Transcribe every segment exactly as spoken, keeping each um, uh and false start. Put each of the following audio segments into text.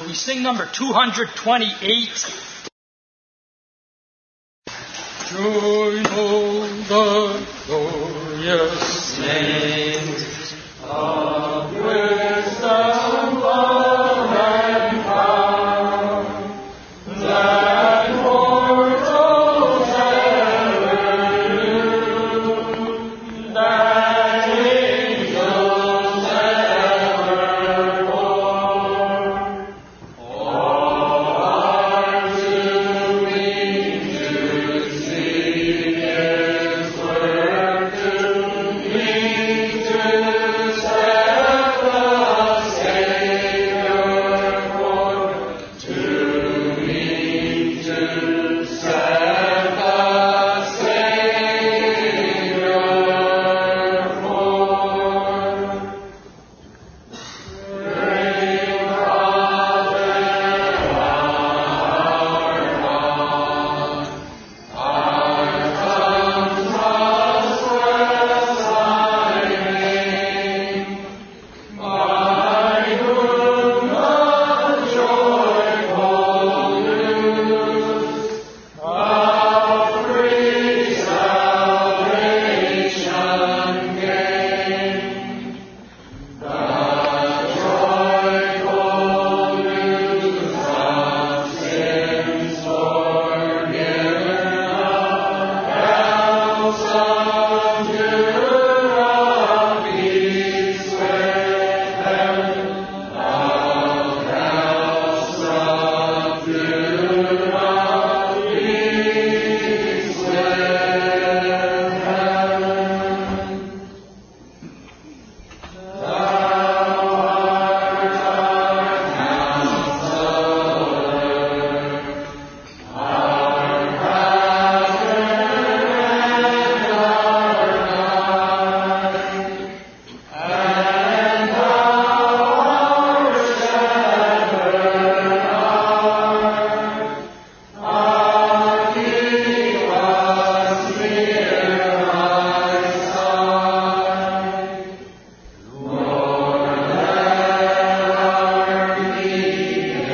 We sing number two twenty-eight. Join all the glorious names of wisdom, love, and power, that mortals ever knew, that angels ever bore. All are to me to see His work, to me to set the Savior forth, to me to set the Savior forth. Great Father, our God, our tongues must bless Thy name, by whom the joyful news of free salvation gain. The joyful news of sins forgiven, of hell subdued, of peace with heaven, of hell subdued, of peace with heaven. Thou art our Counselor, our Pattern and our Guide, and Thou our Shepherd art. Ah, keep us near Thy side. Lord, let our behavior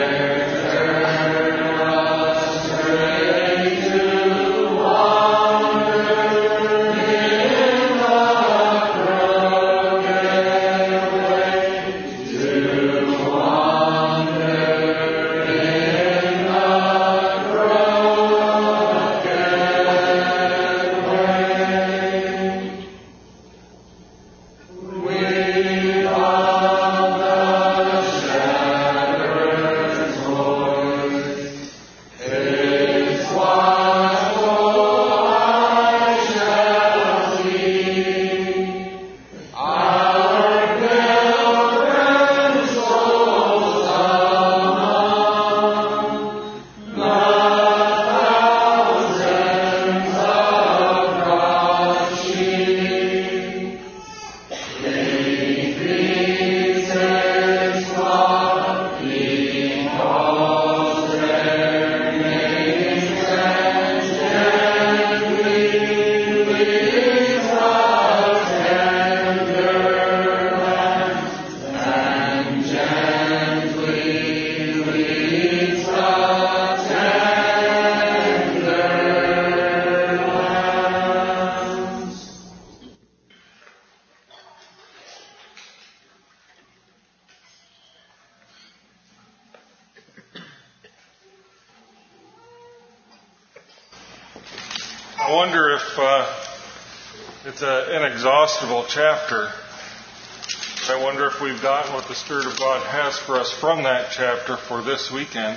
turn us straight to wander in the crooked way, to wander in the crooked way. We love the shepherd's voice, His watchful eye shall see, our pilgrim souls among the thousands of God's sheep. He feeds His flock, He calls their names, and gently leads the tender lambs, and gently leads the tender lambs. I wonder if uh, it's a, an inexhaustible chapter. I wonder if we've gotten what the Spirit of God has for us from that chapter for this weekend.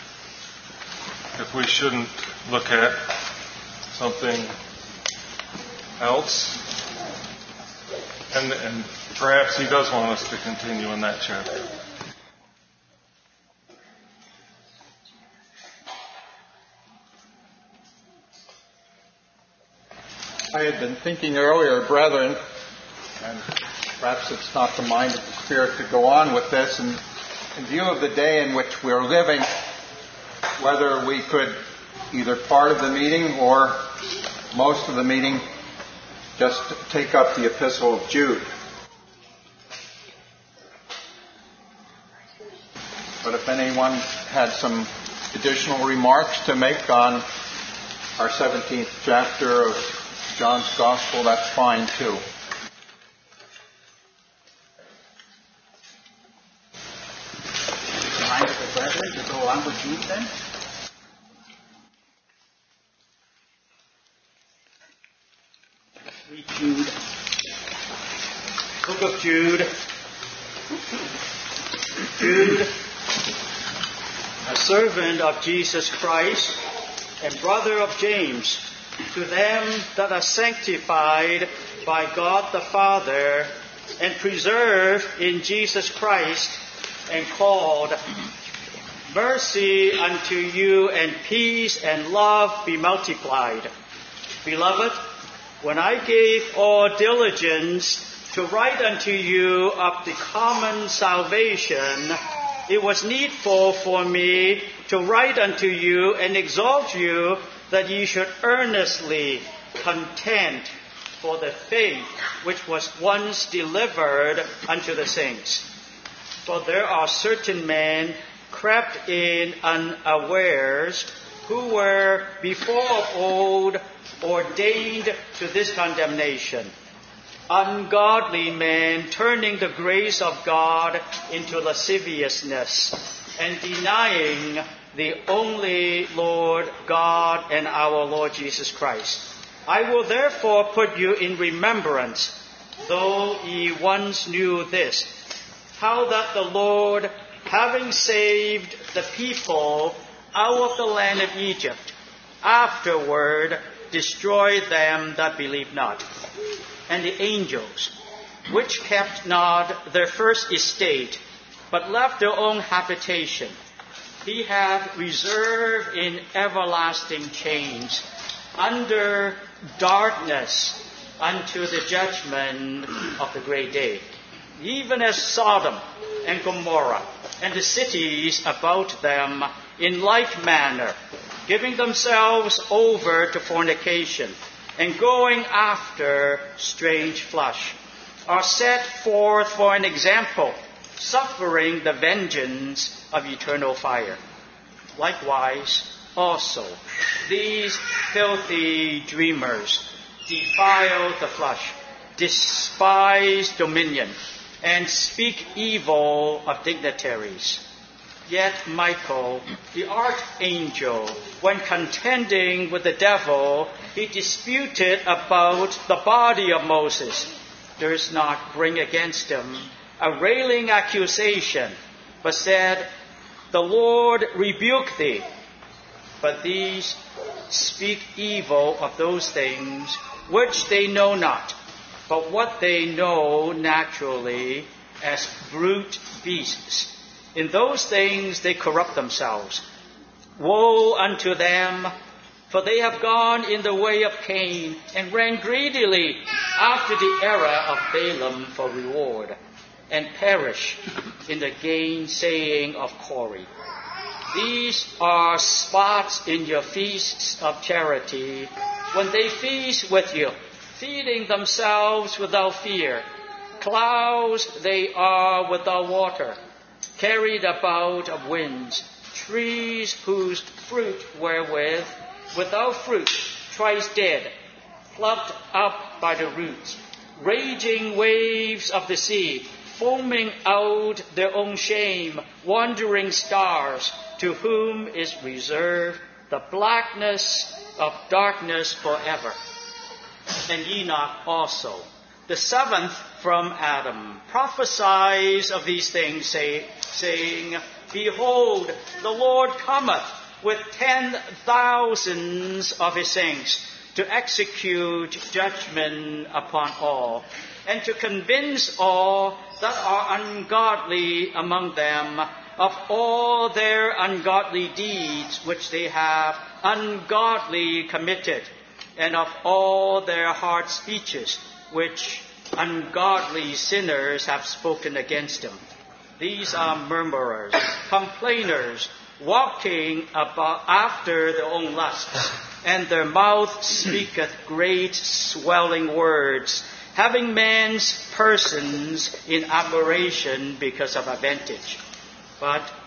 If we shouldn't look at something else. And, and perhaps He does want us to continue in that chapter. I had been thinking earlier, brethren, and perhaps it's not the mind of the Spirit to go on with this, and in view of the day in which we're living, whether we could either part of the meeting or most of the meeting just take up the Epistle of Jude. But if anyone had some additional remarks to make on our seventeenth chapter of John's Gospel, that's fine too. Mind of the brethren to go on with Jude then? Read Jude. Book of Jude. Jude, a servant of Jesus Christ and brother of James, to them that are sanctified by God the Father and preserved in Jesus Christ and called, mercy unto you and peace and love be multiplied. Beloved, when I gave all diligence to write unto you of the common salvation, it was needful for me to write unto you and exhort you that ye should earnestly contend for the faith which was once delivered unto the saints. For there are certain men crept in unawares, who were before of old ordained to this condemnation, ungodly men turning the grace of God into lasciviousness, and denying the only Lord God and our Lord Jesus Christ. I will therefore put you in remembrance, though ye once knew this, how that the Lord, having saved the people out of the land of Egypt, afterward destroyed them that believed not. And the angels, which kept not their first estate, but left their own habitation, he hath reserved in everlasting chains, under darkness, unto the judgment of the great day. Even as Sodom and Gomorrah, and the cities about them, in like manner, giving themselves over to fornication, and going after strange flesh, are set forth for an example, suffering the vengeance of eternal fire. Likewise, also, these filthy dreamers defile the flesh, despise dominion, and speak evil of dignitaries. Yet Michael, the archangel, when contending with the devil, he disputed about the body of Moses, durst not bring against him a railing accusation, but said, the Lord rebuke thee. But these speak evil of those things which they know not, but what they know naturally as brute beasts. In those things they corrupt themselves. Woe unto them, for they have gone in the way of Cain, and ran greedily after the error of Balaam for reward, and perish in the gainsaying of Corey. These are spots in your feasts of charity, when they feast with you, feeding themselves without fear. Clouds they are without water, carried about of winds, trees whose fruit wherewith, without fruit, thrice dead, plucked up by the roots, raging waves of the sea, foaming out their own shame, wandering stars, to whom is reserved the blackness of darkness forever. And Enoch also, the seventh from Adam, prophesies of these things, say, saying, behold, the Lord cometh with ten thousands of his saints to execute judgment upon all, and to convince all that are ungodly among them of all their ungodly deeds which they have ungodly committed, and of all their hard speeches which ungodly sinners have spoken against him. These are murmurers, complainers, walking about after their own lusts, and their mouth speaketh great swelling words, having men's persons in admiration because of advantage. But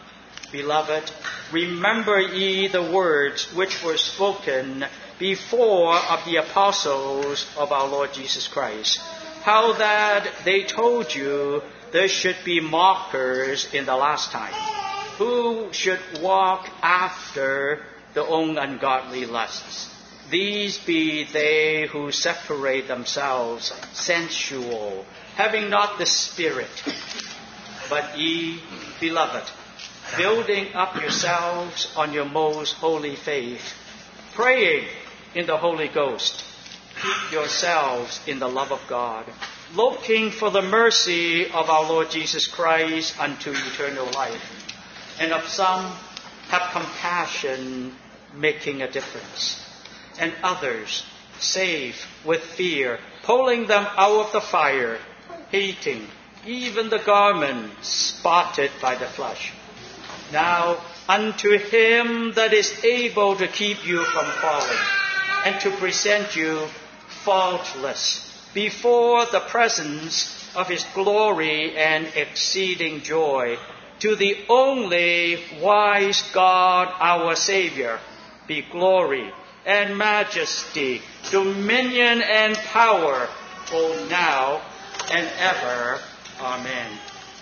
Beloved, remember ye the words which were spoken before of the apostles of our Lord Jesus Christ, how that they told you there should be mockers in the last time, who should walk after their own ungodly lusts. These be they who separate themselves sensual, having not the Spirit. But ye, beloved, building up yourselves on your most holy faith, praying in the Holy Ghost, keep yourselves in the love of God, looking for the mercy of our Lord Jesus Christ unto eternal life. And of some have compassion, making a difference, and others save with fear, pulling them out of the fire, hating even the garments spotted by the flesh. Now unto him that is able to keep you from falling, and to present you faultless before the presence of his glory and exceeding joy, to the only wise God our Savior, be glory and majesty, dominion and power, both now and ever. Amen.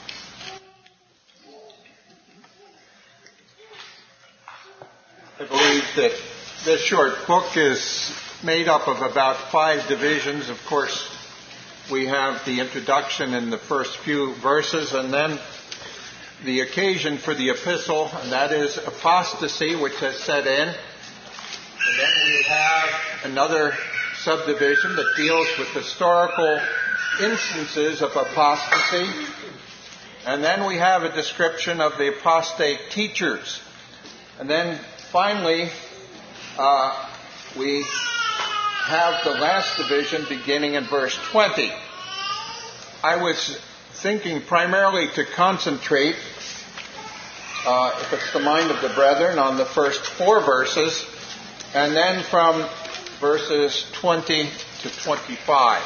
I believe that this short book is made up of about five divisions. Of course, we have the introduction in the first few verses, and then the occasion for the epistle, and that is apostasy, which has set in. And then we have another subdivision that deals with historical instances of apostasy. And then we have a description of the apostate teachers. And then finally, uh, we have the last division beginning in verse twenty. I was thinking primarily to concentrate, uh, if it's the mind of the brethren, on the first four verses, and then from verses twenty to twenty-five.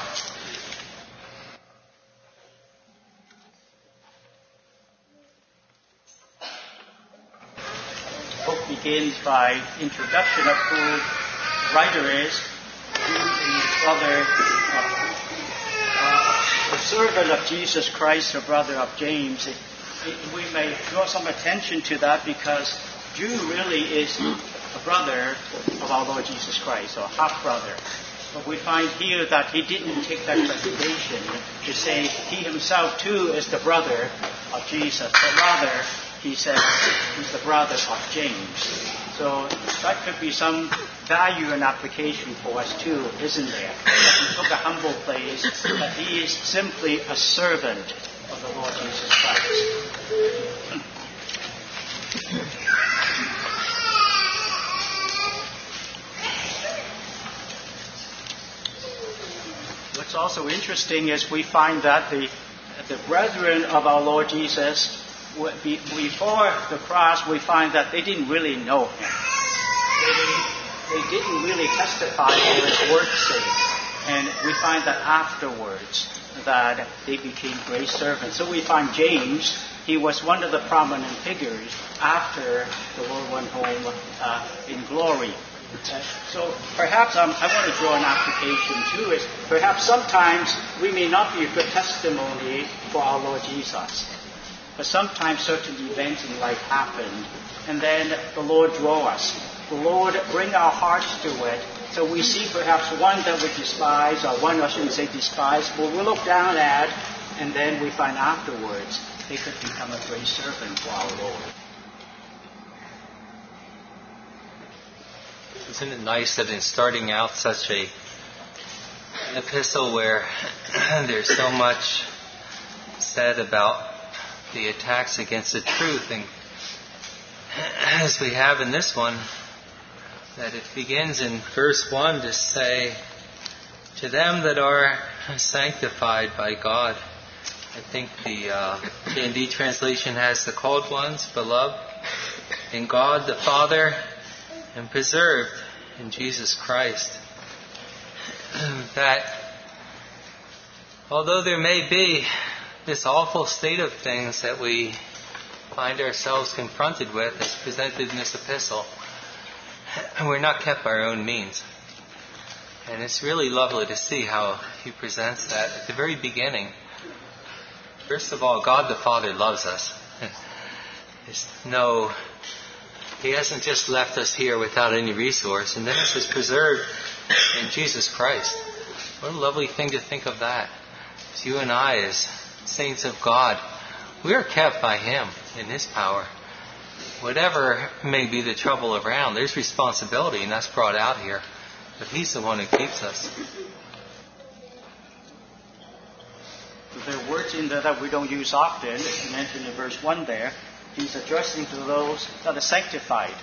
The book begins by introduction of who the writer is, who the brother of, uh, the servant of Jesus Christ, the brother of James. It, it, we may draw some attention to that because Jude really is a brother of our Lord Jesus Christ, or half-brother. But we find here that he didn't take that reservation to say he himself too is the brother of Jesus, but rather he says he's the brother of James. So that could be some value and application for us too, isn't there? That he took a humble place, that he is simply a servant of the Lord Jesus Christ. What's also interesting is we find that the the brethren of our Lord Jesus, before the cross, we find that they didn't really know him. They, they didn't really testify for his word's sake. And we find that afterwards that they became great servants. So we find James, he was one of the prominent figures after the Lord went home uh, in glory. Uh, so perhaps um, I want to draw an application too, is perhaps sometimes we may not be a good testimony for our Lord Jesus. But sometimes certain events in life happen, and then the Lord draw us. The Lord bring our hearts to it. So we see perhaps one that we despise, or one I shouldn't say despise, but we look down at, and then we find afterwards they could become a great servant for our Lord. Isn't it nice that in starting out such a an epistle where there's so much said about the attacks against the truth, and as we have in this one, that it begins in verse one to say, to them that are sanctified by God. I think the uh, K and D translation has the called ones, beloved in God the Father, and preserved in Jesus Christ. That although there may be this awful state of things that we find ourselves confronted with is presented in this epistle. And we're not kept by our own means. And it's really lovely to see how he presents that at the very beginning. First of all, God the Father loves us. There's no, he hasn't just left us here without any resource. And then it says preserved in Jesus Christ. What a lovely thing to think of that. As you and I, as saints of God, we are kept by him in his power. Whatever may be the trouble around, there's responsibility, and that's brought out here. But he's the one who keeps us. There are words in there that we don't use often, mentioned in verse one there. He's addressing to those that are sanctified.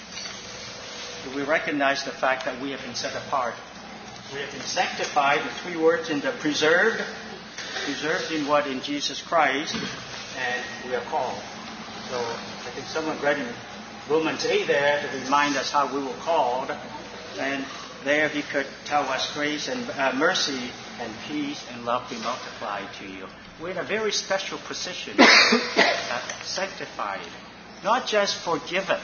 We recognize the fact that we have been set apart. We have been sanctified. The three words in the preserved, preserved in what? In Jesus Christ, and we are called. So I think someone read in Romans eight there to remind us how we were called, and there he could tell us grace and uh, mercy and peace and love be multiplied to you. We're in a very special position, uh, sanctified, not just forgiven.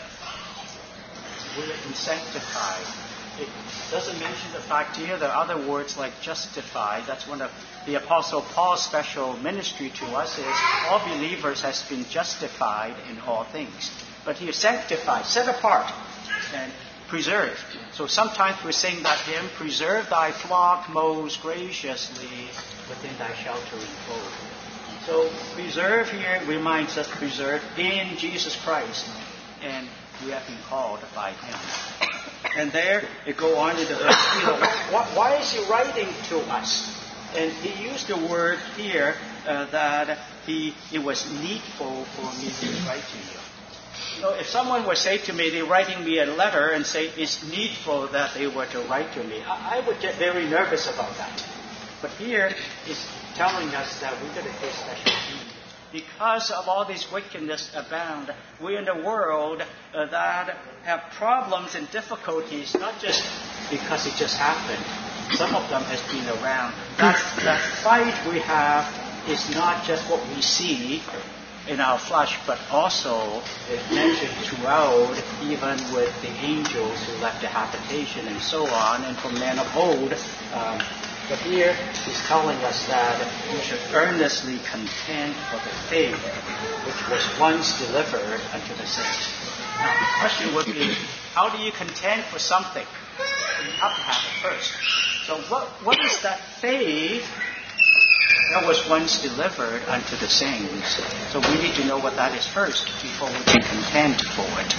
We have been sanctified. It doesn't mention the fact here. There are other words like justified. That's one of the Apostle Paul's special ministry to us is all believers has been justified in all things. But he is sanctified, set apart, and preserved. So sometimes we sing that hymn, preserve thy flock most graciously within thy sheltering fold. So preserve here reminds us preserved in Jesus Christ. And we have been called by him. And there it go on to the verse, you know, why, why is he writing to us? And he used the word here uh, that he it was needful for me to write to you. You know, if someone would say to me, they're writing me a letter and say it's needful that they were to write to me, I, I would get very nervous about that. But here he's telling us that we're going to take special heed. Because of all this wickedness abound, we're in a world uh, that have problems and difficulties, not just because it just happened. Some of them has been around. That, that fight we have is not just what we see in our flesh, but also it's mentioned throughout, even with the angels who left their habitation and so on, and from men of old. Um, But here he's telling us that we should earnestly contend for the faith which was once delivered unto the saints. Now the question would be, how do you contend for something? You have to have it first. So what, what is that faith that was once delivered unto the saints? So we need to know what that is first before we can contend for it.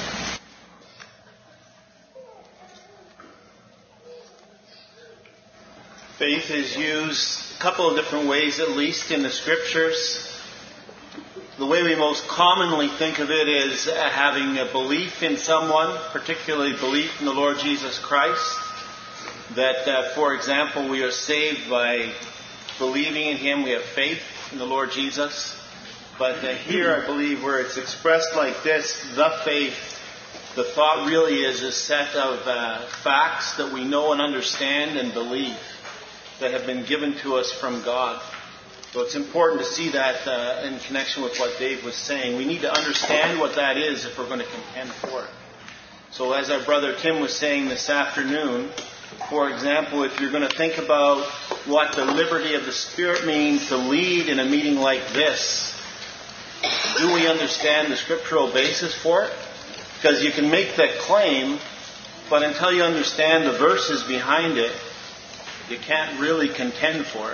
Faith is used a couple of different ways, at least in the Scriptures. The way we most commonly think of it is having a belief in someone, particularly belief in the Lord Jesus Christ. That, uh, for example, we are saved by believing in Him. We have faith in the Lord Jesus. But uh, here, I believe, where it's expressed like this, the faith, the thought really is a set of uh, facts that we know and understand and believe, that have been given to us from God. So it's important to see that uh, in connection with what Dave was saying. We need to understand what that is if we're going to contend for it. So as our brother Tim was saying this afternoon, for example, if you're going to think about what the liberty of the Spirit means to lead in a meeting like this, do we understand the scriptural basis for it? Because you can make that claim, but until you understand the verses behind it, you can't really contend for it.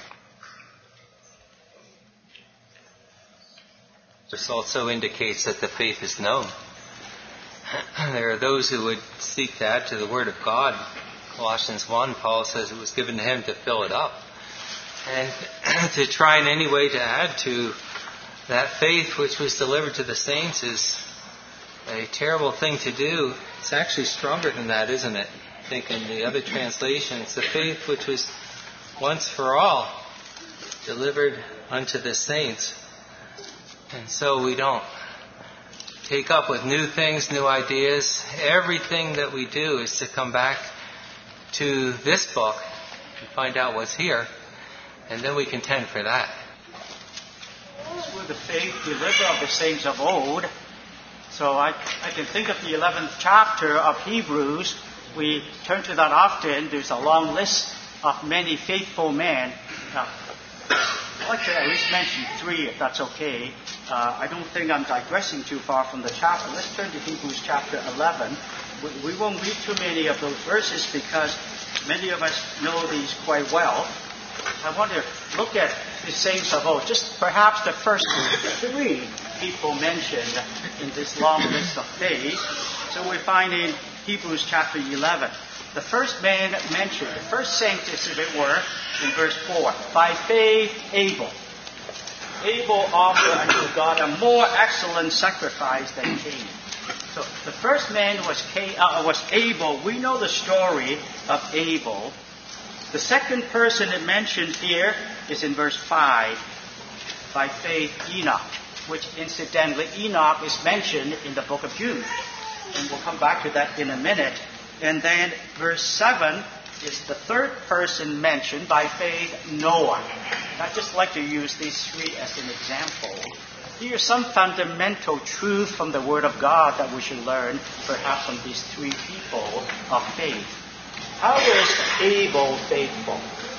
This also indicates that the faith is known. There are those who would seek to add to the Word of God. Colossians one, Paul says it was given to him to fill it up. And to try in any way to add to that faith which was delivered to the saints is a terrible thing to do. It's actually stronger than that, isn't it? I think in the other translations, the faith which was once for all delivered unto the saints. And so we don't take up with new things, new ideas. Everything that we do is to come back to this book and find out what's here, and then we contend for that. through the faith delivered of the saints of old. So I, I can think of the eleventh chapter of Hebrews. We turn to that often. There's a long list of many faithful men. Now, I'd like to at least mention three, if that's okay. Uh, I don't think I'm digressing too far from the chapter. Let's turn to Hebrews chapter eleven. We, we won't read too many of those verses because many of us know these quite well. I want to look at the saints of old, just perhaps the first three people mentioned in this long list of days. So we find in Hebrews chapter eleven. The first man mentioned, the first saint, as it were, in verse four. By faith, Abel. Abel offered unto God a more excellent sacrifice than Cain. So the first man was Cain, uh, was Abel. We know the story of Abel. The second person it mentioned here is in verse five. By faith, Enoch, which incidentally, Enoch is mentioned in the book of Jude. And we'll come back to that in a minute. And then verse seven is the third person mentioned, by faith, Noah. I'd just like to use these three as an example. Here's some fundamental truth from the Word of God that we should learn, perhaps from these three people of faith. How is Abel faithful?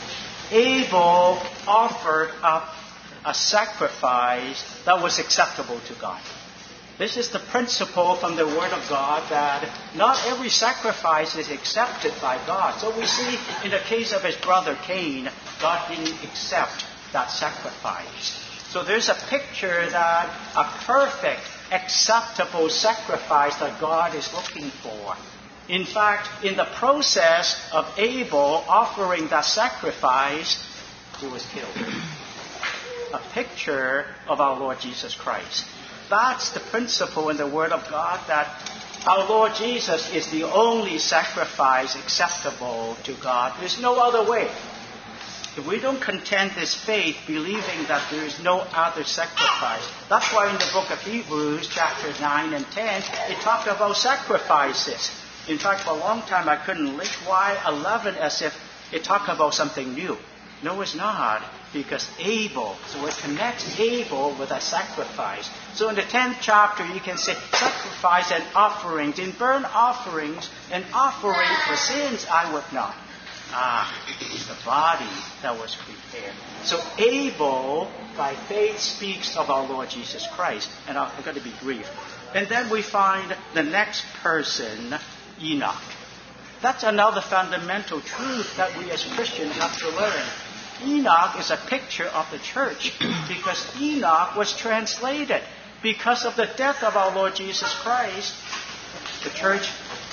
Abel offered up a sacrifice that was acceptable to God. This is the principle from the Word of God that not every sacrifice is accepted by God. So we see in the case of his brother Cain, God didn't accept that sacrifice. So there's a picture that a perfect, acceptable sacrifice that God is looking for. In fact, in the process of Abel offering that sacrifice, he was killed. A picture of our Lord Jesus Christ. That's the principle in the Word of God, that our Lord Jesus is the only sacrifice acceptable to God. There's no other way. If we don't content this faith believing that there is no other sacrifice, that's why in the book of Hebrews, chapters nine and ten, it talked about sacrifices. In fact, for a long time I couldn't link why eleven as if it talked about something new. No, it's not, because Abel, so it connects Abel with a sacrifice. So in the tenth chapter, you can say sacrifice and offerings, in burnt offerings and offering for sins I would not. Ah, it's the body that was prepared. So Abel, by faith, speaks of our Lord Jesus Christ. And I'm going to be brief. And then we find the next person, Enoch. That's another fundamental truth that we as Christians have to learn. Enoch is a picture of the church because Enoch was translated. Because of the death of our Lord Jesus Christ, the church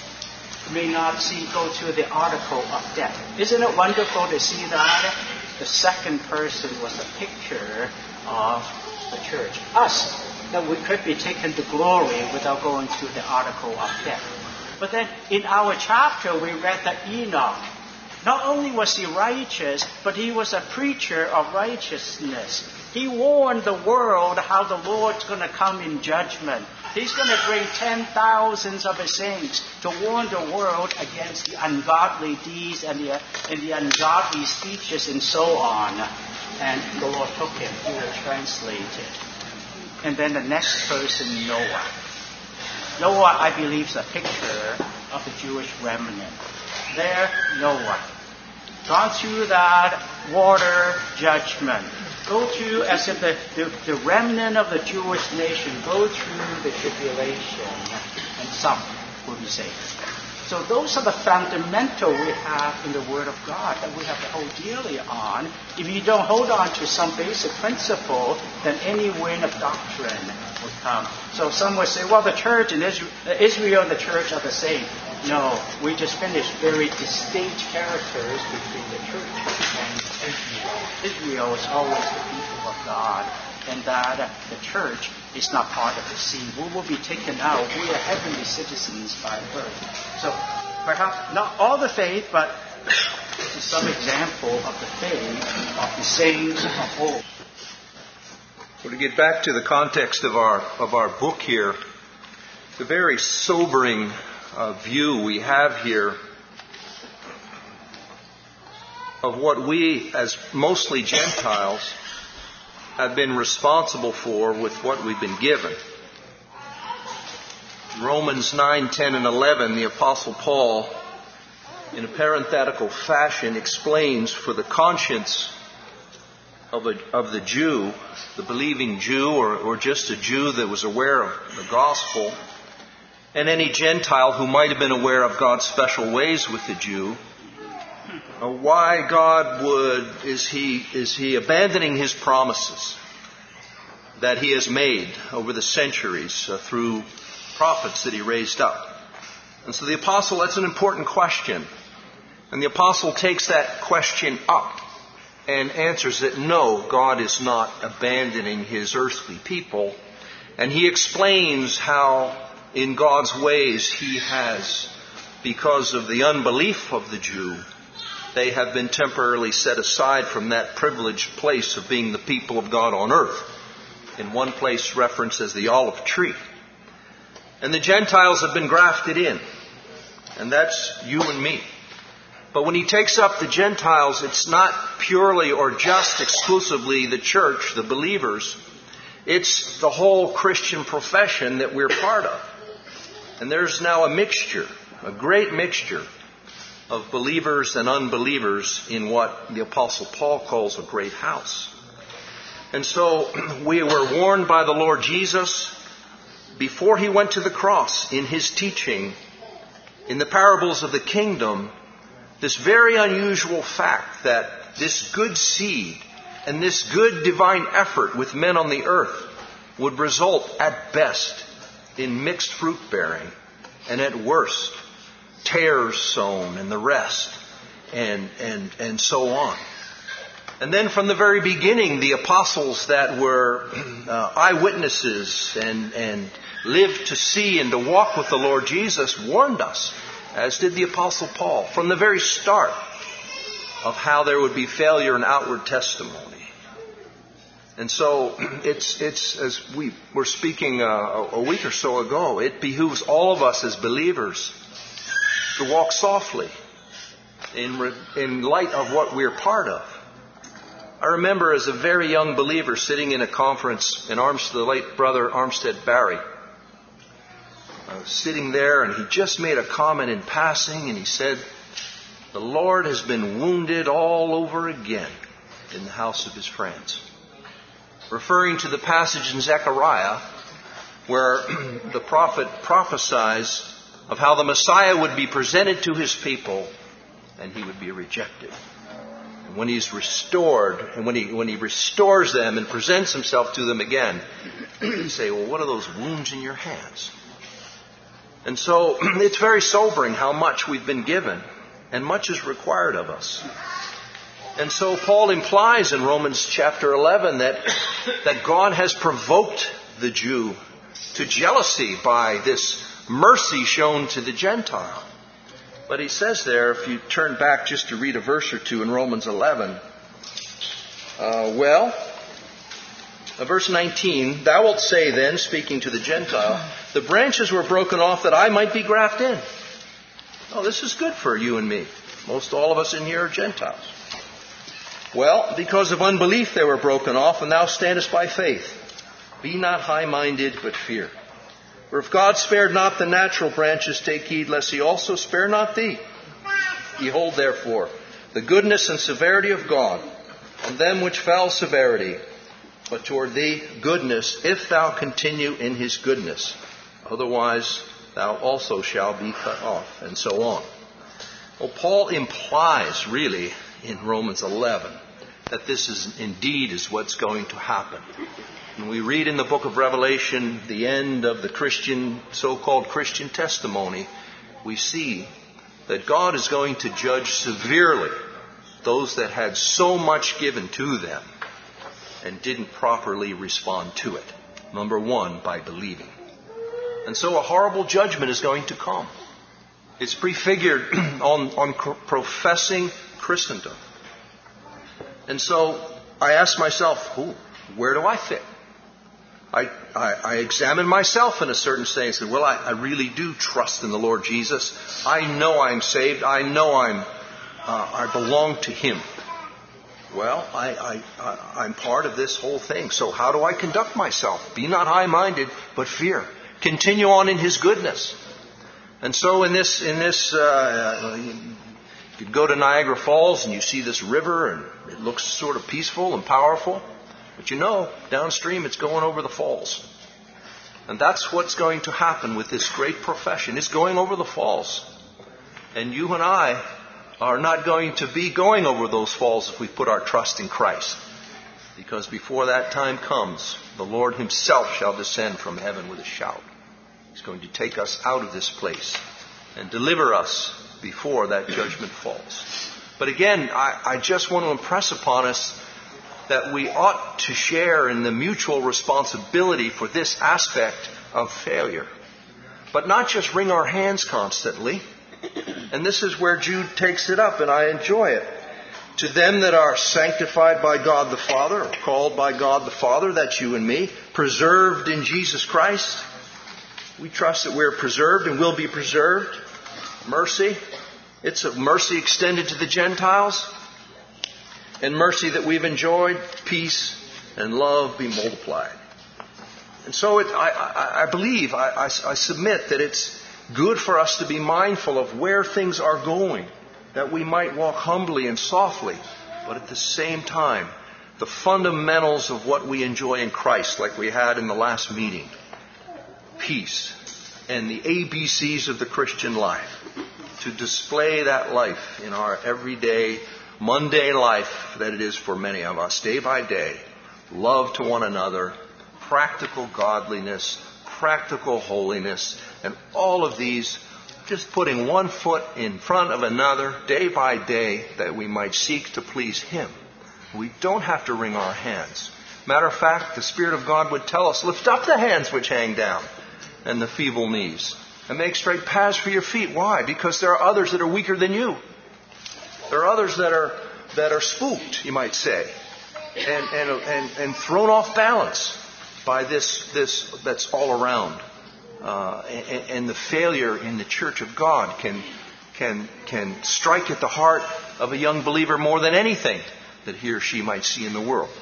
may not see go through the article of death. Isn't it wonderful to see that? The second person was a picture of the church. Us, that we could be taken to glory without going through the article of death. But then in our chapter, we read that Enoch, not only was he righteous, but he was a preacher of righteousness. He warned the world how the Lord's going to come in judgment. He's going to bring ten thousands of his saints to warn the world against the ungodly deeds and the, and the ungodly speeches and so on. And the Lord took him. He was translated. And then the next person, Noah. Noah, I believe, is a picture of the Jewish remnant. There, Noah. Gone through that water judgment. Go through, as if the, the, the remnant of the Jewish nation go through the tribulation, and some will be saved. So those are the fundamental we have in the Word of God that we have to hold dearly on. If you don't hold on to some basic principle, then any wind of doctrine will come. So some will say, well, the church and Israel, Israel and the church are the same. No, we just finished very distinct characters between the church and Israel. Israel is always the people of God, and that the church is not part of the scene. We will be taken out. We are heavenly citizens by birth. So perhaps not all the faith, but this is some example of the faith of the saints of old. Well, to get back to the context of our of our book here, the very sobering uh, view we have here of what we, as mostly Gentiles, have been responsible for with what we've been given. Romans nine, ten, and eleven, the Apostle Paul, in a parenthetical fashion, explains for the conscience of, a, of the Jew, the believing Jew, or, or just a Jew that was aware of the gospel, and any Gentile who might have been aware of God's special ways with the Jew, uh, why God would, is he, is he abandoning His promises that He has made over the centuries uh, through prophets that He raised up. And so the apostle, that's an important question. And the apostle takes that question up and answers it, no, God is not abandoning His earthly people. And he explains how in God's ways He has, because of the unbelief of the Jew, they have been temporarily set aside from that privileged place of being the people of God on earth. In one place referenced as the olive tree. And the Gentiles have been grafted in. And that's you and me. But when he takes up the Gentiles, it's not purely or just exclusively the church, the believers. It's the whole Christian profession that we're part of. And there's now a mixture, a great mixture of believers and unbelievers in what the Apostle Paul calls a great house. And so we were warned by the Lord Jesus before He went to the cross in His teaching, in the parables of the kingdom, this very unusual fact that this good seed and this good divine effort with men on the earth would result at best in mixed fruit bearing, and at worst tares sown and the rest, and and and so on. And then from the very beginning, the apostles that were uh, eyewitnesses and and lived to see and to walk with the Lord Jesus warned us, as did the Apostle Paul, from the very start of how there would be failure in outward testimony. And so it's, it's as we were speaking uh, a week or so ago, it behooves all of us as believers to walk softly in, re, in light of what we're part of. I remember as a very young believer sitting in a conference in Armstead, the late brother Armstead Barry. I was sitting there and he just made a comment in passing and he said, "The Lord has been wounded all over again in the house of His friends." Referring to the passage in Zechariah where the prophet prophesies of how the Messiah would be presented to His people and He would be rejected. And when He's restored, and when He when He restores them and presents Himself to them again, they say, "Well, what are those wounds in your hands?" And so it's very sobering how much we've been given and much is required of us. And so Paul implies in Romans chapter eleven that, that God has provoked the Jew to jealousy by this mercy shown to the Gentile. But he says there, if you turn back just to read a verse or two in Romans eleven, uh, well, uh, verse nineteen, "Thou wilt say then," speaking to the Gentile, "the branches were broken off that I might be grafted in." Oh, this is good for you and me. Most all of us in here are Gentiles. "Well, because of unbelief they were broken off, and thou standest by faith. Be not high-minded, but fear. For if God spared not the natural branches, take heed lest He also spare not thee. Behold, therefore, the goodness and severity of God, on them which fell severity, but toward thee goodness, if thou continue in His goodness. Otherwise thou also shalt be cut off," and so on. Well, Paul implies, really, in Romans eleven, that this is indeed is what's going to happen. When we read in the book of Revelation the end of the Christian, so-called Christian testimony, we see that God is going to judge severely those that had so much given to them and didn't properly respond to it. Number one, by believing. And so a horrible judgment is going to come. It's prefigured on, on professing Christendom. And so I ask myself, who, where do I fit? I, I, I examine myself in a certain sense and say, well, I, I really do trust in the Lord Jesus. I know I'm saved. I know I'm, uh, I belong to Him. Well, I, I, I, I'm part of this whole thing. So how do I conduct myself? Be not high-minded, but fear. Continue on in His goodness. And so in this, in this, uh, you could go to Niagara Falls and you see this river and it looks sort of peaceful and powerful. But you know, downstream it's going over the falls. And that's what's going to happen with this great profession. It's going over the falls. And you and I are not going to be going over those falls if we put our trust in Christ. Because before that time comes, the Lord Himself shall descend from heaven with a shout. He's going to take us out of this place and deliver us before that judgment falls. But again, I, I just want to impress upon us that we ought to share in the mutual responsibility for this aspect of failure. But not just wring our hands constantly. And this is where Jude takes it up, and I enjoy it. To them that are sanctified by God the Father, or called by God the Father, that's you and me, preserved in Jesus Christ. We trust that we're preserved and will be preserved. Mercy. It's a mercy extended to the Gentiles. And mercy that we've enjoyed, peace and love be multiplied. And so it, I, I, I believe, I, I, I submit that it's good for us to be mindful of where things are going, that we might walk humbly and softly, but at the same time, the fundamentals of what we enjoy in Christ, like we had in the last meeting, peace, and the A B Cs of the Christian life, to display that life in our everyday, mundane life that it is for many of us, day by day, love to one another, practical godliness, practical holiness, and all of these, just putting one foot in front of another day by day that we might seek to please Him. We don't have to wring our hands. Matter of fact, the Spirit of God would tell us, lift up the hands which hang down and the feeble knees, and make straight paths for your feet. Why? Because there are others that are weaker than you. There are others that are that are spooked, you might say, and and and, and thrown off balance by this this that's all around. Uh, and, and the failure in the church of God can can can strike at the heart of a young believer more than anything that he or she might see in the world.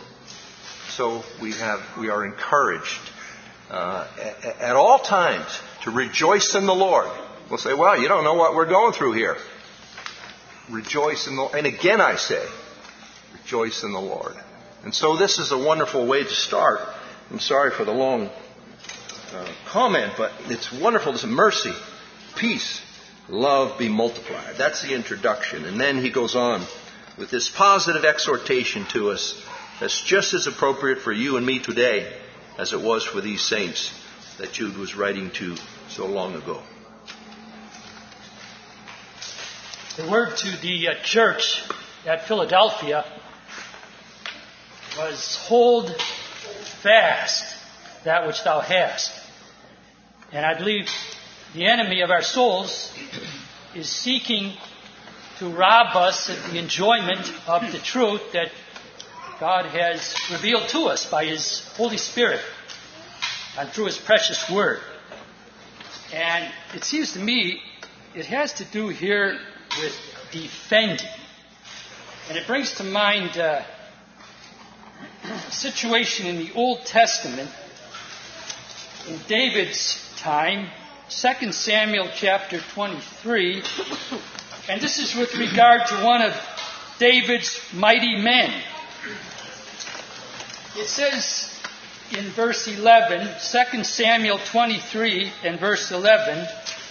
So we have we are encouraged uh, at, at all times to rejoice in the Lord. We'll say, well, you don't know what we're going through here. Rejoice in the and again I say, rejoice in the Lord. And so this is a wonderful way to start. I'm sorry for the long Uh, comment, but it's wonderful. It's mercy, peace, love be multiplied. That's the introduction. And then he goes on with this positive exhortation to us that's just as appropriate for you and me today as it was for these saints that Jude was writing to so long ago. The word to the uh, church at Philadelphia was, hold fast that which thou hast. And I believe the enemy of our souls is seeking to rob us of the enjoyment of the truth that God has revealed to us by His Holy Spirit and through His precious Word. And it seems to me it has to do here with defending. And it brings to mind uh, a situation in the Old Testament in David's time, Second Samuel chapter twenty-three, and this is with regard to one of David's mighty men. It says in verse eleven, Second Samuel twenty-three and verse eleven,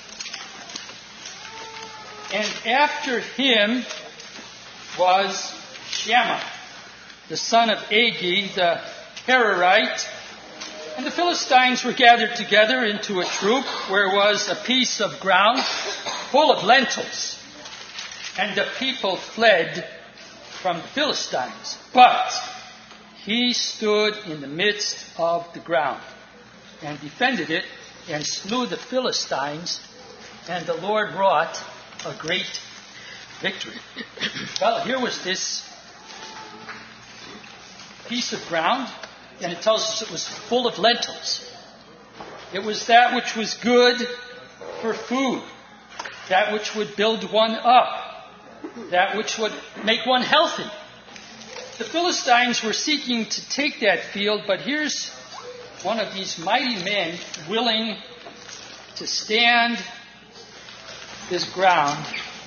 and after him was Shammah, the son of Agi, the Hararite. And the Philistines were gathered together into a troop where was a piece of ground full of lentils. And the people fled from the Philistines. But he stood in the midst of the ground and defended it and slew the Philistines. And the Lord wrought a great victory. Well, here was this piece of ground. And it tells us it was full of lentils. It was that which was good for food. That which would build one up. That which would make one healthy. the Philistines were seeking to take that field, but here's one of these mighty men willing to stand his ground.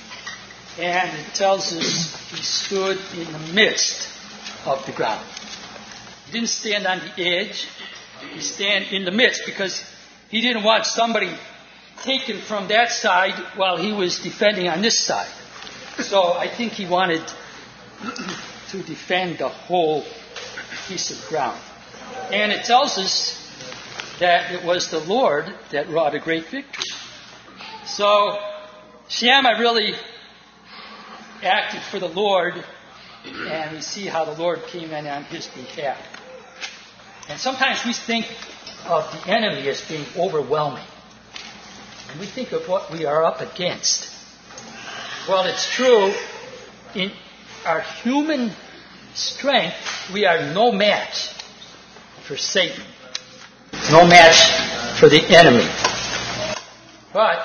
And it tells us he stood in the midst of the ground. He didn't stand on the edge. He stand in the midst because he didn't want somebody taken from that side while he was defending on this side. So I think he wanted to defend the whole piece of ground. And it tells us that it was the Lord that wrought a great victory. So Shammah really acted for the Lord, and we see how the Lord came in on his behalf. And sometimes we think of the enemy as being overwhelming. And we think of what we are up against. Well, it's true. In our human strength, we are no match for Satan. No match for the enemy. But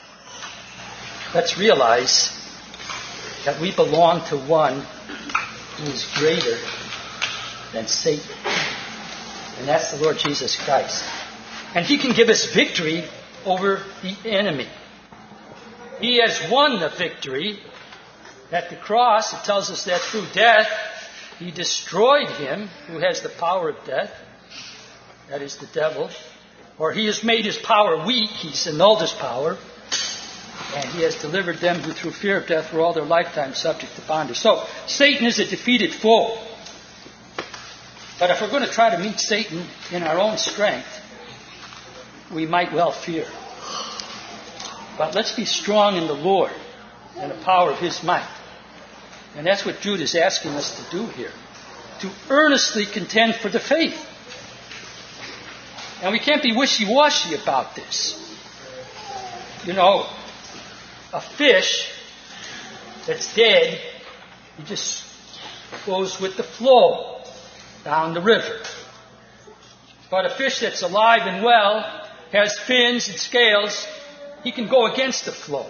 let's realize that we belong to one who is greater than Satan. And that's the Lord Jesus Christ. And he can give us victory over the enemy. He has won the victory. At the cross, it tells us that through death, he destroyed him who has the power of death. That is the devil. Or he has made his power weak. He's annulled his power. And he has delivered them who through fear of death were all their lifetime subject to bondage. So, Satan is a defeated foe. But if we're going to try to meet Satan in our own strength, we might well fear. But let's be strong in the Lord and the power of his might. And that's what Jude is asking us to do here. To earnestly contend for the faith. And we can't be wishy-washy about this. You know, a fish that's dead, he just goes with the flow down the river. But a fish that's alive and well, has fins and scales, he can go against the flow.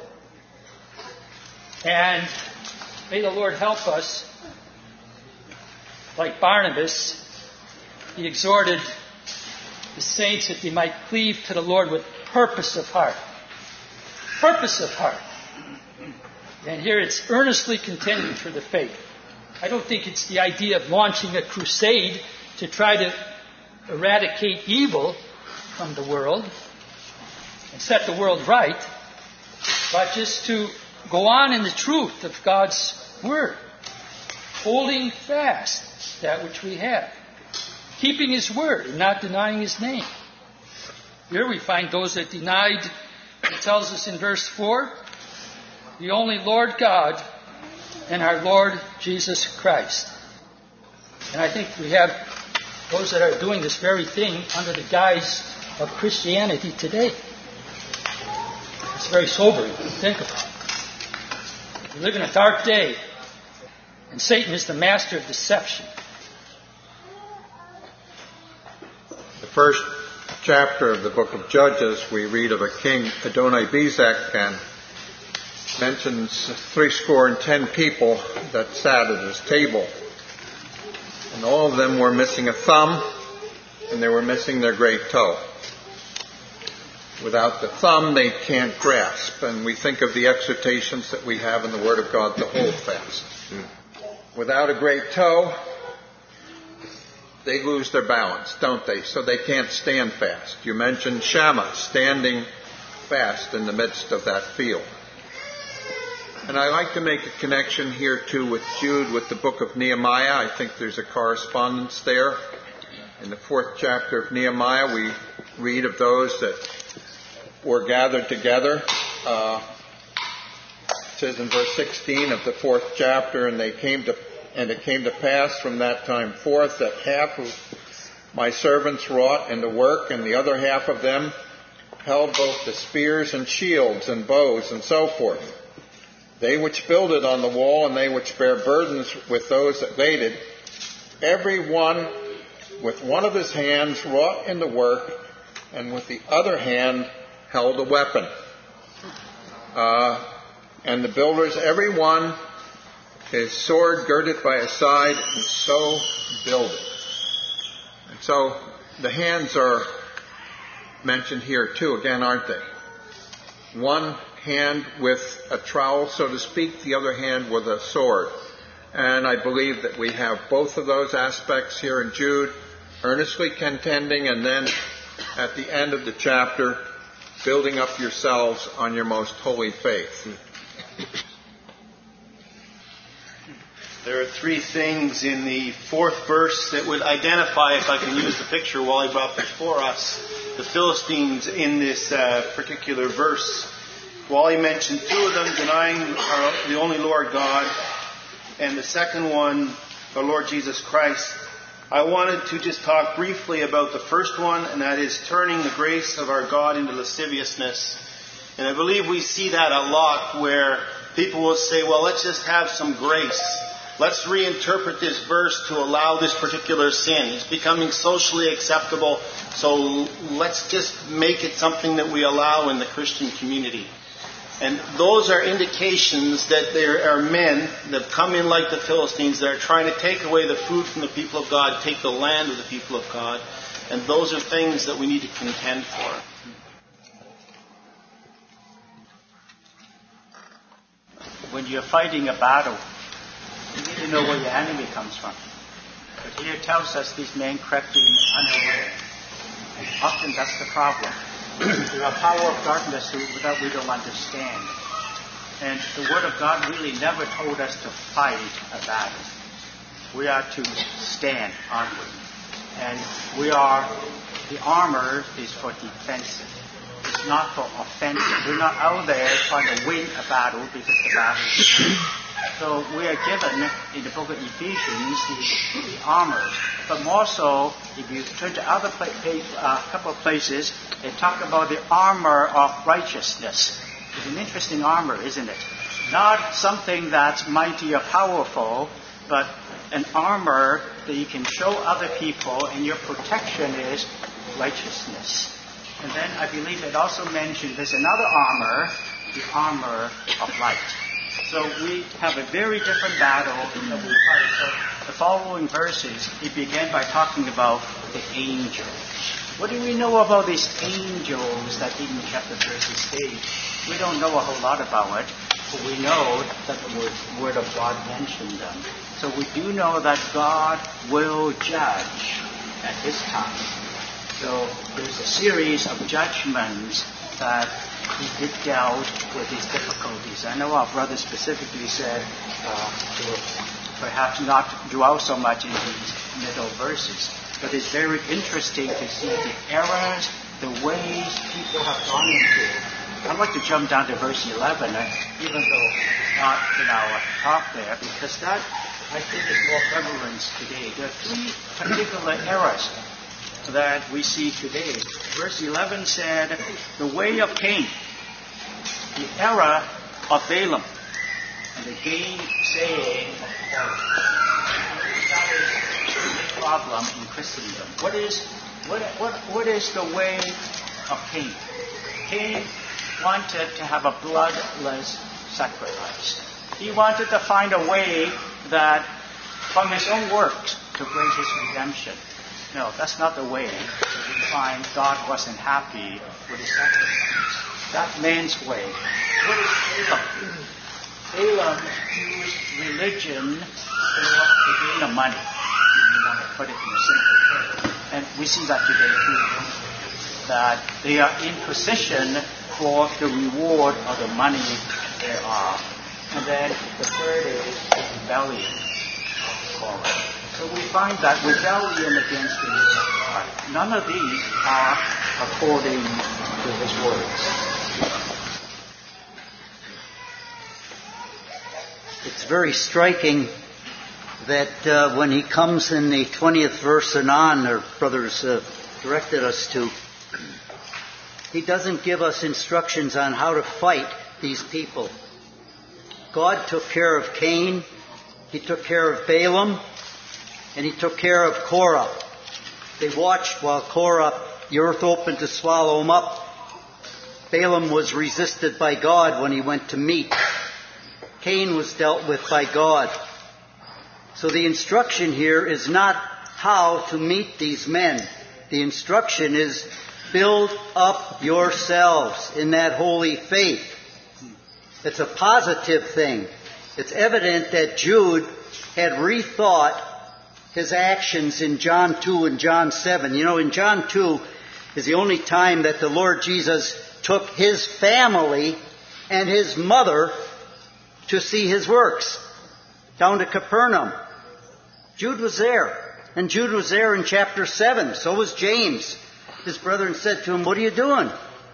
And may the Lord help us. Like Barnabas, he exhorted the saints that they might cleave to the Lord with purpose of heart. Purpose of heart. And here it's earnestly contending for the faith. I don't think it's the idea of launching a crusade to try to eradicate evil from the world and set the world right, but just to go on in the truth of God's Word, holding fast that which we have, keeping His Word and not denying His name. Here we find those that denied, it tells us in verse four, the only Lord God and our Lord Jesus Christ. And I think we have those that are doing this very thing under the guise of Christianity today. It's very sobering to think about. We live in a dark day, and Satan is the master of deception. The first chapter of the book of Judges, we read of a king, Adoni-Bezek, and mentions three score and ten people that sat at his table. And all of them were missing a thumb, and they were missing their great toe. Without the thumb, they can't grasp. And we think of the exhortations that we have in the Word of God to hold fast. Without a great toe, they lose their balance, don't they? So they can't stand fast. You mentioned Shammah standing fast in the midst of that field. And I like to make a connection here too with Jude, with the book of Nehemiah. I think there's a correspondence there. In the fourth chapter of Nehemiah, we read of those that were gathered together. Uh, it says in verse sixteen of the fourth chapter, and they came to, and it came to pass from that time forth that half of my servants wrought in the work, and the other half of them held both the spears and shields and bows and so forth. They which builded on the wall, and they which bare burdens with those that waited, every one with one of his hands wrought in the work, and with the other hand held a weapon. Uh, and the builders, every one his sword girded by his side, and so builded. And so the hands are mentioned here too, again, aren't they? One hand with a trowel, so to speak, the other hand with a sword. And I believe that we have both of those aspects here in Jude, earnestly contending, and then at the end of the chapter, building up yourselves on your most holy faith. There are three things in the fourth verse that would identify, if I can use the picture while he brought before us, the Philistines in this uh, particular verse. Wally mentioned two of them, denying our, the only Lord God, and the second one, the Lord Jesus Christ. I wanted to just talk briefly about the first one, and that is turning the grace of our God into lasciviousness. And I believe we see that a lot, where people will say, well, let's just have some grace. Let's reinterpret this verse to allow this particular sin. It's becoming socially acceptable, so let's just make it something that we allow in the Christian community. And those are indications that there are men that have come in like the Philistines that are trying to take away the food from the people of God, take the land of the people of God. And those are things that we need to contend for. When you're fighting a battle, you need to know where your enemy comes from. But here it tells us these men crept in unaware. And often that's the problem. There are power of darkness that we don't understand. And the Word of God really never told us to fight a battle. We are to stand onward. And we are, the armor is for defensive. It's not for offensive. We're not out there trying to win a battle because the battle is. So we are given in the book of Ephesians the, the armor. But more so, if you turn to other a uh, couple of places, they talk about the armor of righteousness. It's an interesting armor, isn't it? Not something that's mighty or powerful, but an armor that you can show other people, and your protection is righteousness. And then I believe it also mentioned there's another armor, the armor of light. So we have a very different battle that we fight. So the following verses, he began by talking about the angels. What do we know about these angels that Eden chapter thirty-eight? We don't know a whole lot about it, but we know that the word, word of God mentioned them. So we do know that God will judge at his time. So there's a series of judgments that he did dealt with these difficulties. I know our brother specifically said uh, to perhaps not dwell so much in these middle verses. But it's very interesting to see the errors, the ways people have gone into. I'd like to jump down to verse eleven, even though it's not in our talk there, because that, I think, is more prevalent today. There are three particular errors that we see today. Verse eleven said, the way of Cain, the error of Balaam, and the gainsaying of problem in Christendom. What is what, what what is the way of Cain? Cain wanted to have a bloodless sacrifice. He wanted to find a way that from his own works to bring his redemption. No, that's not the way. We find God wasn't happy with his sacrifice. That man's way. What is Balaam? Balaam used religion to gain the money. You want to put it in a simple term. And we see that today too. That they are in position for the reward of the money they are. And then the third is rebellion. So we find that rebellion against the will of God. None of these are according to his words. It's very striking that uh, when he comes in the twentieth verse and on, our brothers uh, directed us to, he doesn't give us instructions on how to fight these people. God took care of Cain, he took care of Balaam, and he took care of Korah. They watched while Korah, the earth opened to swallow him up. Balaam was resisted by God when he went to meet. Cain was dealt with by God. So the instruction here is not how to meet these men. The instruction is build up yourselves in that holy faith. It's a positive thing. It's evident that Jude had rethought his actions in John two and John seven. You know, in John two is the only time that the Lord Jesus took his family and his mother to see his works, down to Capernaum. Jude was there. And Jude was there in chapter seven. So was James. His brethren said to him, "What are you doing?"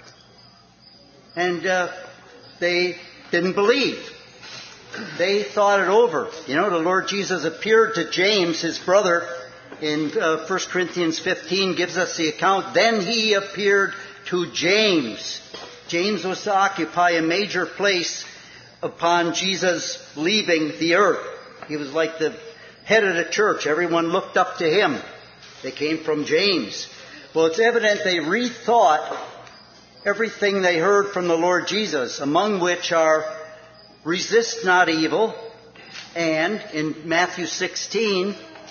And uh, they didn't believe. They thought it over. You know, the Lord Jesus appeared to James, his brother, in uh, First Corinthians fifteen, gives us the account. Then he appeared to James. James was to occupy a major place upon Jesus leaving the earth. He was like the head of the church. Everyone looked up to him. They came from James. Well, it's evident they rethought everything they heard from the Lord Jesus, among which are resist not evil, and in Matthew sixteen,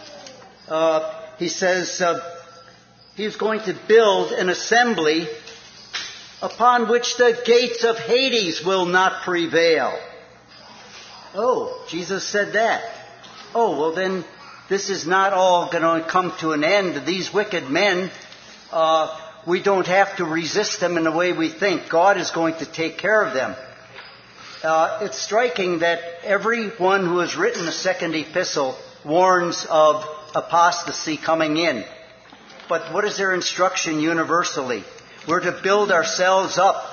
uh, he says uh, he's going to build an assembly upon which the gates of Hades will not prevail. Oh, Jesus said that. Oh, well then, this is not all going to come to an end. These wicked men, uh, we don't have to resist them in the way we think. God is going to take care of them. Uh, it's striking that everyone who has written the second epistle warns of apostasy coming in. But what is their instruction universally? We're to build ourselves up.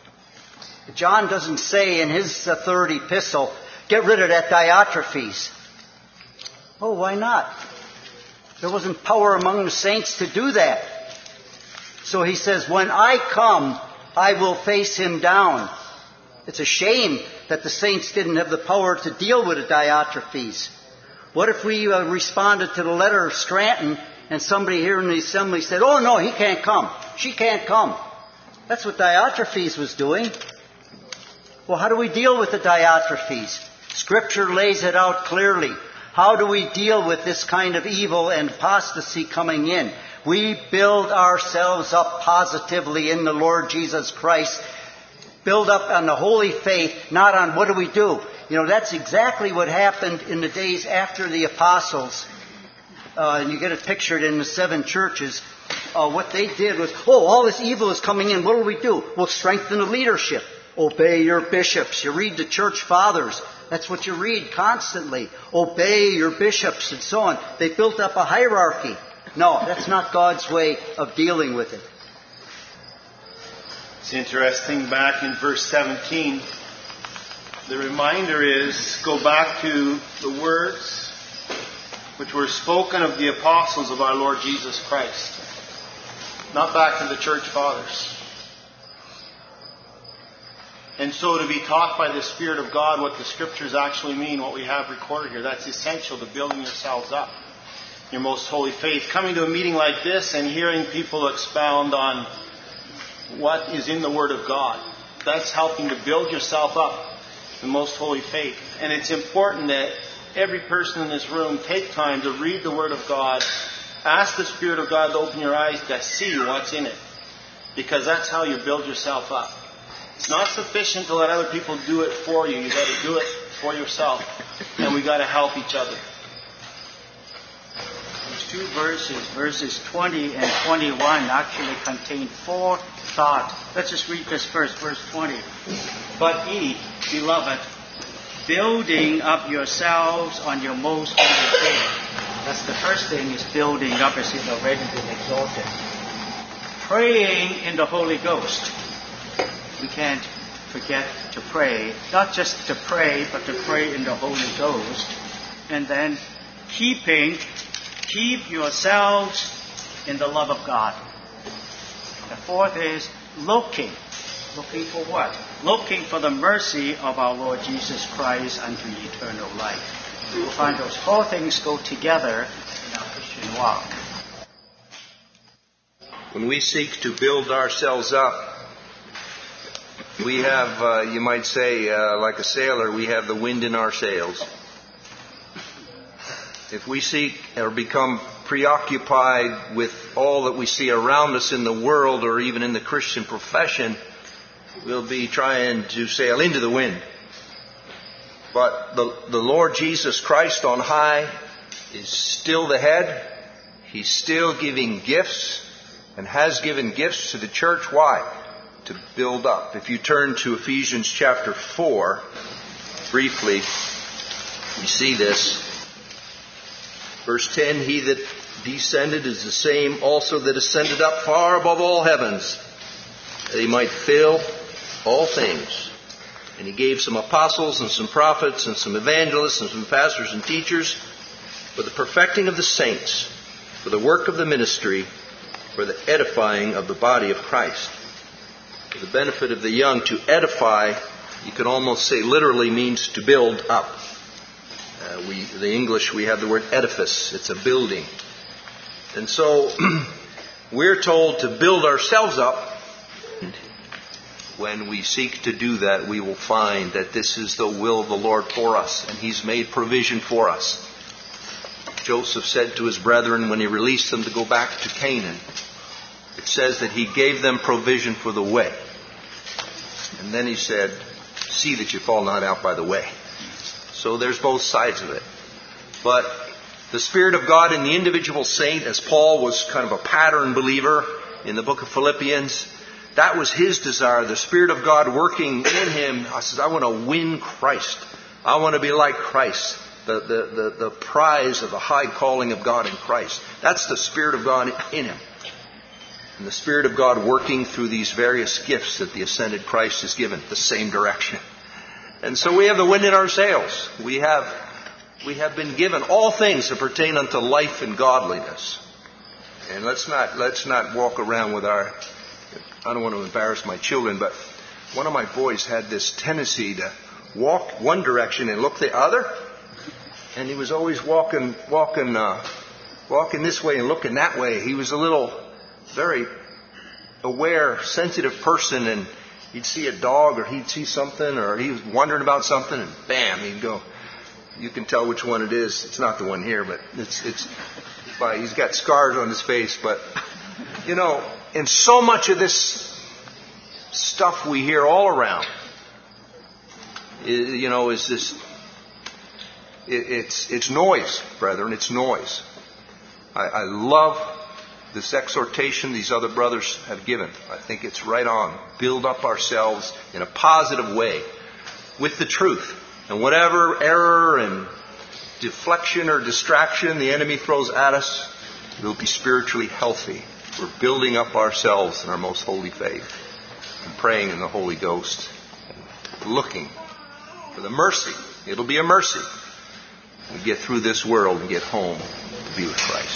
John doesn't say in his uh, third epistle, get rid of that Diotrephes. Oh, why not? There wasn't power among the saints to do that. So he says, when I come, I will face him down. It's a shame that the saints didn't have the power to deal with a Diotrephes. What if we uh, responded to the letter of Scranton and somebody here in the assembly said, oh no, he can't come. She can't come. That's what Diotrephes was doing. Well, how do we deal with the Diotrephes? Scripture lays it out clearly. How do we deal with this kind of evil and apostasy coming in? We build ourselves up positively in the Lord Jesus Christ. Build up on the holy faith, not on what do we do. You know, that's exactly what happened in the days after the apostles. Uh, and you get it pictured in the seven churches. Uh, what they did was, oh, all this evil is coming in. What do we do? We'll strengthen the leadership. Obey your bishops. You read the church fathers. That's what you read constantly. Obey your bishops and so on. They built up a hierarchy. No, that's not God's way of dealing with it. It's interesting, back in verse seventeen, the reminder is, go back to the words which were spoken of the apostles of our Lord Jesus Christ. Not back to the church fathers. And so to be taught by the Spirit of God what the Scriptures actually mean, what we have recorded here, that's essential to building yourselves up. Your most holy faith. Coming to a meeting like this and hearing people expound on what is in the Word of God. That's helping to build yourself up in most holy faith. And it's important that every person in this room take time to read the Word of God. Ask the Spirit of God to open your eyes to see what's in it. Because that's how you build yourself up. It's not sufficient to let other people do it for you. You've got to do it for yourself. And we've got to help each other. These two verses, verses twenty and twenty-one, actually contain four thoughts. Let's just read this first, verse twenty. But ye, beloved, building up yourselves on your most holy faith. That's the first thing, is building up as you've already been exalted. Praying in the Holy Ghost. We can't forget to pray. Not just to pray, but to pray in the Holy Ghost. And then keeping, keep yourselves in the love of God. The fourth is looking. Looking for what? Looking for the mercy of our Lord Jesus Christ unto eternal life. We will find those four things go together in our Christian walk. When we seek to build ourselves up, we have, uh, you might say, uh, like a sailor, we have the wind in our sails. If we seek or become preoccupied with all that we see around us in the world or even in the Christian profession, we'll be trying to sail into the wind. But the, the Lord Jesus Christ on high is still the head. He's still giving gifts and has given gifts to the church. Why? To build up. If you turn to Ephesians chapter four, briefly, we see this. Verse ten, he that descended is the same also that ascended up far above all heavens, that he might fill all things. And he gave some apostles and some prophets and some evangelists and some pastors and teachers for the perfecting of the saints, for the work of the ministry, for the edifying of the body of Christ. For the benefit of the young, to edify, you could almost say literally means to build up. Uh, we, the English, we have the word edifice. It's a building. And so we're told to build ourselves up. When we seek to do that, we will find that this is the will of the Lord for us, and He's made provision for us. Joseph said to his brethren when he released them to go back to Canaan, it says that he gave them provision for the way. And then he said, see that you fall not out by the way. So there's both sides of it. But the Spirit of God in the individual saint, as Paul was kind of a pattern believer in the book of Philippians, that was his desire. The Spirit of God working in him. I says, I want to win Christ. I want to be like Christ. The, the, the, the prize of the high calling of God in Christ. That's the Spirit of God in him. And the Spirit of God working through these various gifts that the ascended Christ has given, the same direction. And so we have the wind in our sails. We have, we have been given all things that pertain unto life and godliness. And let's not, let's not walk around with our, I don't want to embarrass my children, but one of my boys had this tendency to walk one direction and look the other. And he was always walking, walking, uh, walking this way and looking that way. He was a little, very aware, sensitive person, and he'd see a dog or he'd see something or he was wondering about something, and bam, he'd go. You can tell which one it is. It's not the one here, but it's it's. But he's got scars on his face. But you know, and so much of this stuff we hear all around, you know, is this. It's it's noise, brethren. It's noise. I, I love this exhortation these other brothers have given. I think it's right on. Build up ourselves in a positive way with the truth. And whatever error and deflection or distraction the enemy throws at us, we'll be spiritually healthy. We're building up ourselves in our most holy faith and praying in the Holy Ghost and looking for the mercy. It'll be a mercy. We get through this world and get home to be with Christ.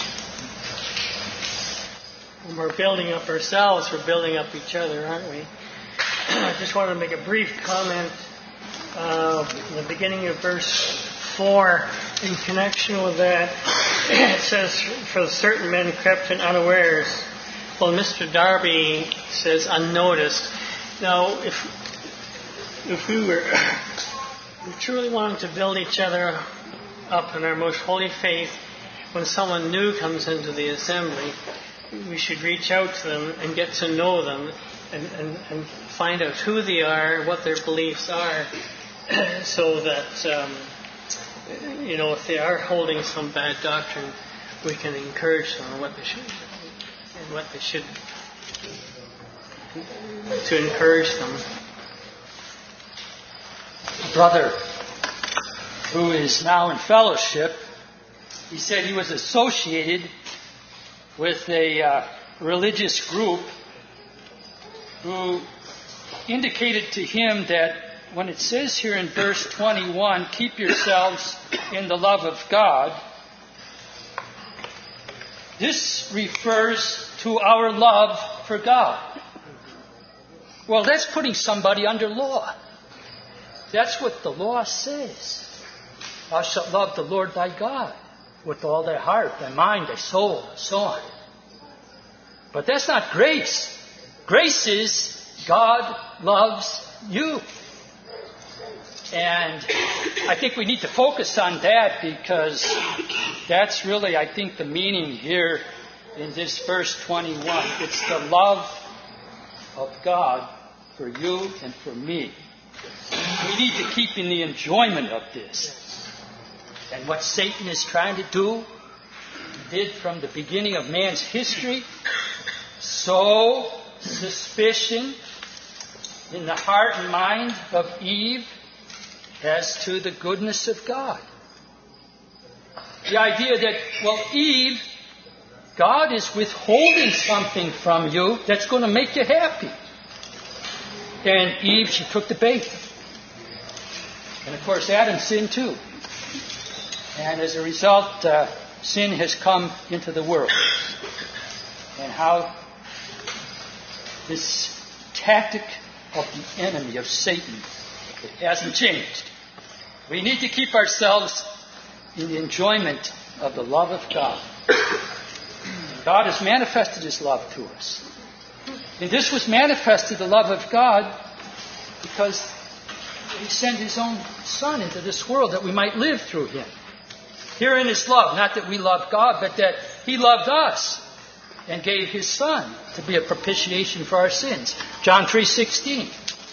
When we're building up ourselves, we're building up each other, aren't we? I just wanted to make a brief comment uh, in the beginning of verse four. In connection with that, it says, for certain men crept in unawares. Well, Mister Darby says unnoticed. Now, if if we were truly wanting to build each other up in our most holy faith, when someone new comes into the assembly, we should reach out to them and get to know them and, and, and find out who they are, what their beliefs are, so that, um, you know, if they are holding some bad doctrine, we can encourage them on what they should and what they should to encourage them. Brother who is now in fellowship, he said he was associated with a uh, religious group who indicated to him that when it says here in verse twenty-one, keep yourselves in the love of God, this refers to our love for God. Well, that's putting somebody under law. That's what the law says. Thou shalt love the Lord thy God with all thy heart, thy mind, thy soul, and so on. But that's not grace. Grace is God loves you. And I think we need to focus on that because that's really, I think, the meaning here in this verse twenty-one. It's the love of God for you and for me. We need to keep in the enjoyment of this. And what Satan is trying to do, he did from the beginning of man's history, sow suspicion in the heart and mind of Eve as to the goodness of God. The idea that, well, Eve, God is withholding something from you that's going to make you happy. And Eve, she took the bait. And of course, Adam sinned too. And as a result, uh, sin has come into the world. And how this tactic of the enemy, of Satan, it hasn't changed. We need to keep ourselves in the enjoyment of the love of God. God has manifested His love to us. And this was manifested, the love of God, because He sent His own Son into this world that we might live through Him. Herein is love, not that we love God, but that He loved us and gave His Son to be a propitiation for our sins. John three sixteen.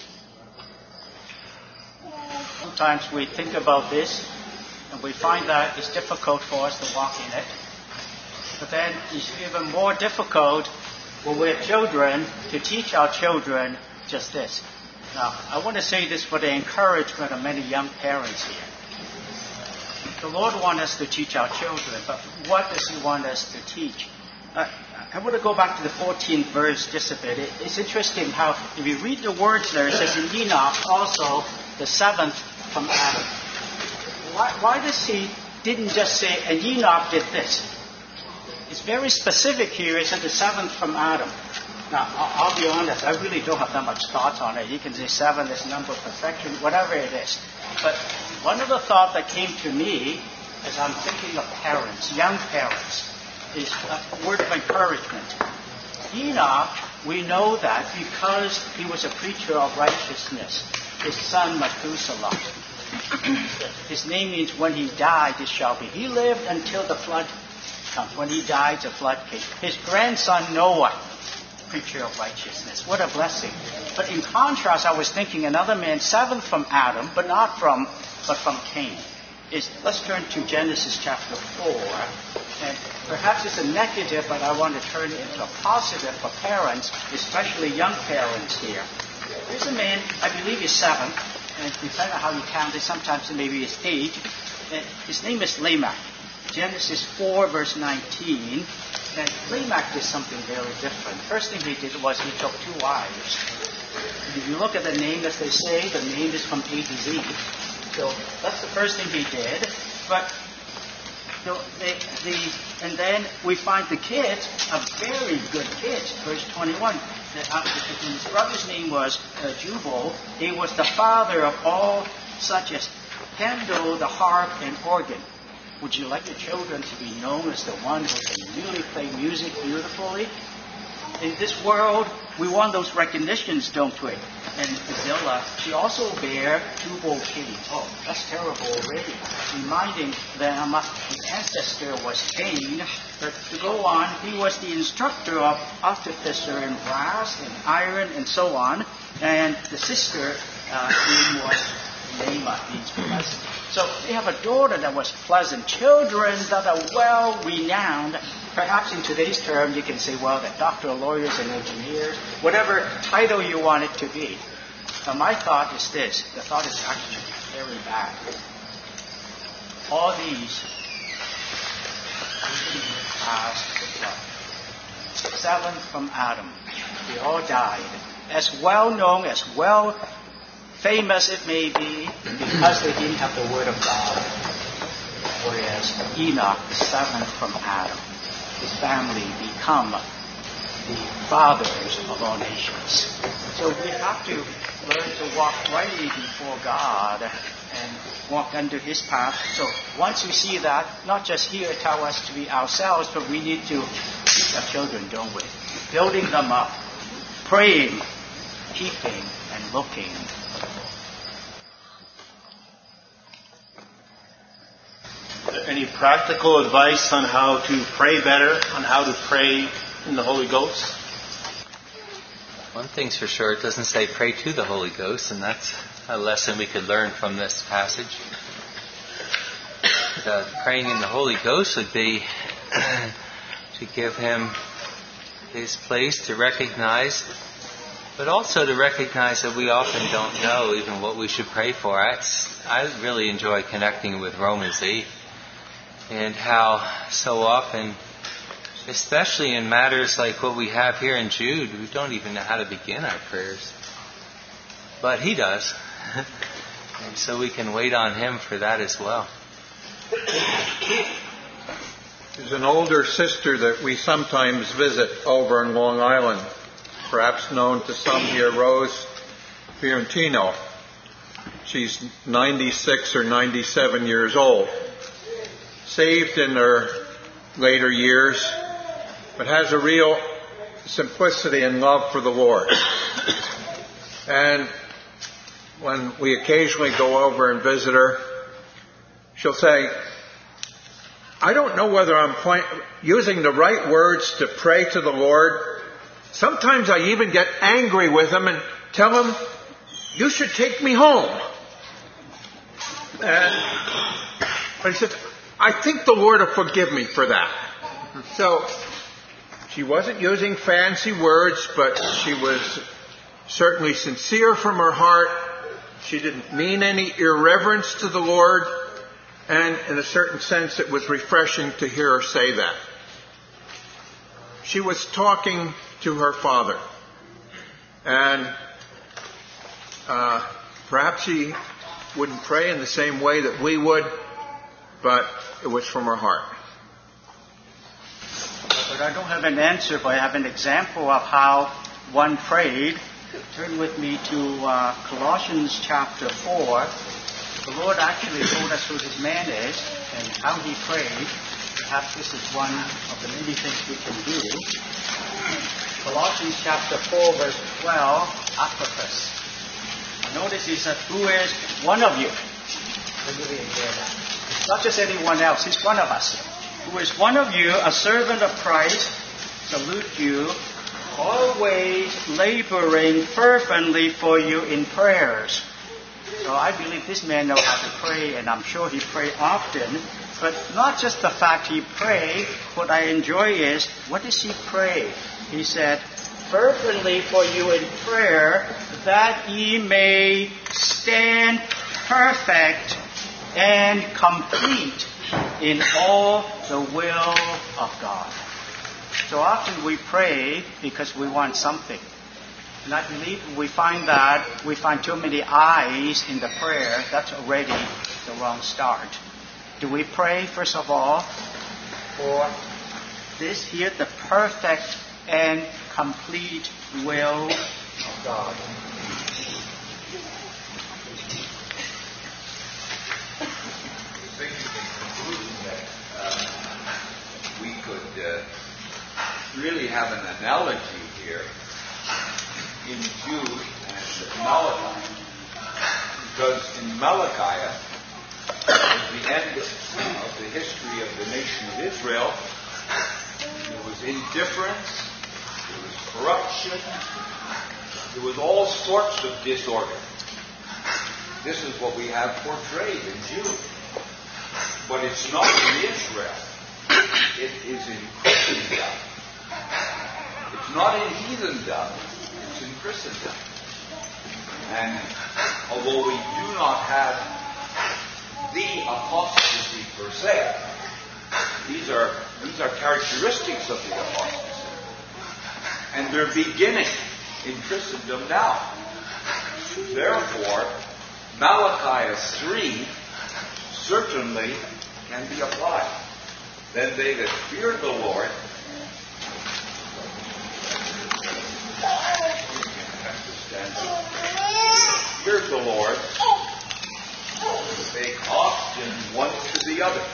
Sometimes we think about this and we find that it's difficult for us to walk in it. But then it's even more difficult when we're children to teach our children just this. Now, I want to say this for the encouragement of many young parents here. The Lord wants us to teach our children, but what does He want us to teach? Uh, I want to go back to the fourteenth verse just a bit. It, it's interesting how, if you read the words there, it says, in Enoch also the seventh from Adam. Why, why does He didn't just say, and Enoch did this? It's very specific here. It said the seventh from Adam. Now, I'll, I'll be honest, I really don't have that much thought on it. You can say seven is number of perfection, whatever it is. But one of the thoughts that came to me as I'm thinking of parents, young parents, is a word of encouragement. Enoch, we know that because he was a preacher of righteousness. His son Methuselah. His name means when he died, it shall be. He lived until the flood comes. When he died, the flood came. His grandson Noah, preacher of righteousness. What a blessing. But in contrast, I was thinking another man, seventh from Adam, but not from, but from Cain. Is, let's turn to Genesis chapter four. And perhaps it's a negative, but I want to turn it into a positive for parents, especially young parents here. There's a man, I believe he's seven, and depending on how you count it, sometimes it may be his age. And his name is Lamech. Genesis four, verse nineteen. And Lamech did something very different. First thing he did was he took two wives. And if you look at the name, as they say, the name is from A to Z. So that's the first thing he did. But the, the, the, and then we find the kids are very good kids. Verse twenty-one. The, uh, his brother's name was uh, Jubal. He was the father of all such as handle the harp and organ. Would you like your children to be known as the one who can really play music beautifully? In this world, we want those recognitions, don't we? And Zillah, she also bare Tubal Cain. Oh, that's terrible already. Reminding that his ancestor was Cain. But to go on, he was the instructor of artificer in brass and iron and so on. And the sister uh, name was Naamah, means pleasant. So they have a daughter that was pleasant. Children that are well renowned. Perhaps in today's term, you can say, well, they're doctors, lawyers, and engineers, whatever title you want it to be. Now, my thought is this. The thought is actually very bad. All these passed the flood. Seven from Adam. They all died. As well known, as well famous it may be, because they didn't have the Word of God. Whereas Enoch, the seventh from Adam, his family become the fathers of all nations. So we have to learn to walk rightly before God and walk under His path. So once we see that, not just here tell us to be ourselves, but we need to teach our children, don't we? Building them up, praying, keeping and looking. Any practical advice on how to pray better, on how to pray in the Holy Ghost? One thing's for sure, it doesn't say pray to the Holy Ghost, and that's a lesson we could learn from this passage. The praying in the Holy Ghost would be to give Him His place, to recognize, but also to recognize that we often don't know even what we should pray for. I, I really enjoy connecting with Romans eight and how so often, especially in matters like what we have here in Jude, we don't even know how to begin our prayers. But He does. And so we can wait on Him for that as well. There's an older sister that we sometimes visit over in Long Island, perhaps known to some here, Rose Fiorentino. She's ninety-six or ninety-seven years old, saved in her later years, but has a real simplicity and love for the Lord. And when we occasionally go over and visit her, she'll say, I don't know whether I'm point, using the right words to pray to the Lord. Sometimes I even get angry with Him and tell Him, you should take me home. And, but He said, I think the Lord will forgive me for that. So, she wasn't using fancy words, but she was certainly sincere from her heart. She didn't mean any irreverence to the Lord. And in a certain sense, it was refreshing to hear her say that. She was talking to her Father. And uh, perhaps she wouldn't pray in the same way that we would, but it was from her heart. But I don't have an answer, but I have an example of how one prayed. Turn with me to uh, Colossians chapter four. The Lord actually told us who this man is and how he prayed. Perhaps this is one of the many things we can do. Colossians chapter four, verse twelve, Apophis. Notice he said, who is one of you? Not just anyone else, he's one of us. Who is one of you, a servant of Christ, salute you, always laboring fervently for you in prayers. So I believe this man knows how to pray, and I'm sure he prayed often. But not just the fact he prayed, what I enjoy is, what does he pray? He said, fervently for you in prayer, that ye may stand perfect and complete in all the will of God. So often we pray because we want something. And I believe we find that we find too many I's in the prayer, that's already the wrong start. Do we pray, first of all, for this here, the perfect and complete will of God? I think in conclusion that uh, we could uh, really have an analogy here in Jude and Malachi, because in Malachi, at the end of the history of the nation of Israel, there was indifference, there was corruption, there was all sorts of disorder. This is what we have portrayed in Jude. But it's not in Israel. It is in Christendom. It's not in heathendom. It's in Christendom. And although we do not have the apostasy per se, these are these are characteristics of the apostasy. And they're beginning in Christendom now. Therefore, Malachi three certainly can be applied. Then they that feared the Lord feared the Lord spake often one to the other.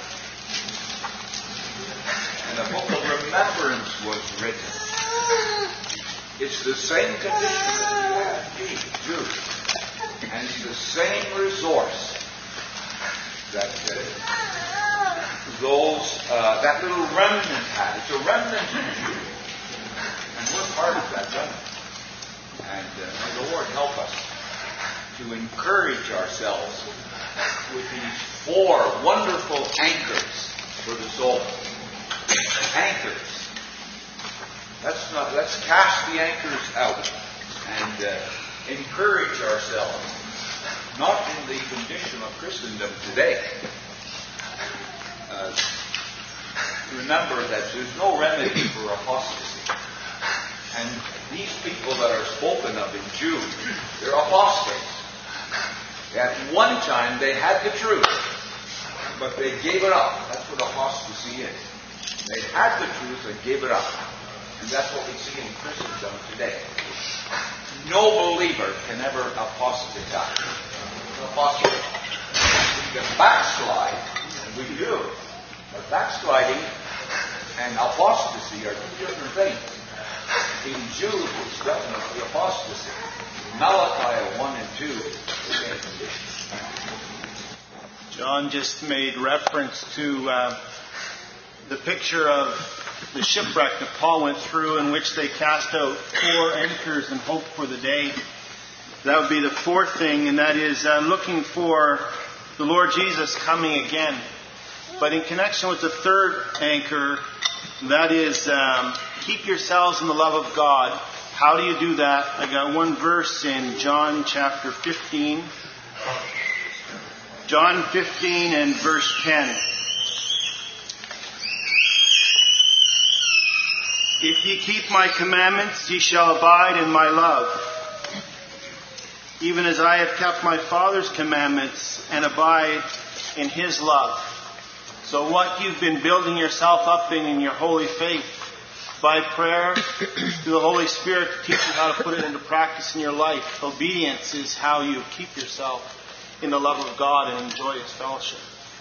And a book of remembrance was written. It's the same condition that we had. uh, that little remnant had. It's a remnant of Jew. And we're part of that remnant. And uh, may the Lord help us to encourage ourselves with these four wonderful anchors for the soul. Anchors. Let's not let's cast the anchors out and uh, encourage ourselves, not in the condition of Christendom today. Uh, remember that there's no remedy for apostasy. And these people that are spoken of in Jude, they're apostates. At one time they had the truth, but they gave it up. That's what apostasy is. They had the truth and gave it up. And that's what we see in Christendom today. No believer can ever apostatize. Apostate. We can backslide, and we do. But backsliding and apostasy are two different things. In Jude, it's definitely apostasy. Malachi one and two, the same condition. John just made reference to uh, the picture of the shipwreck that Paul went through, in which they cast out four anchors and hope for the day. That would be the fourth thing, and that is uh, looking for the Lord Jesus coming again. But in connection with the third anchor, that is um, keep yourselves in the love of God. How do you do that? I got one verse in John chapter fifteen. John fifteen and verse ten. If ye keep my commandments, ye shall abide in my love, even as I have kept my Father's commandments and abide in his love. So what you've been building yourself up in in your holy faith, by prayer to the Holy Spirit to teach you how to put it into practice in your life. Obedience is how you keep yourself in the love of God and enjoy His fellowship.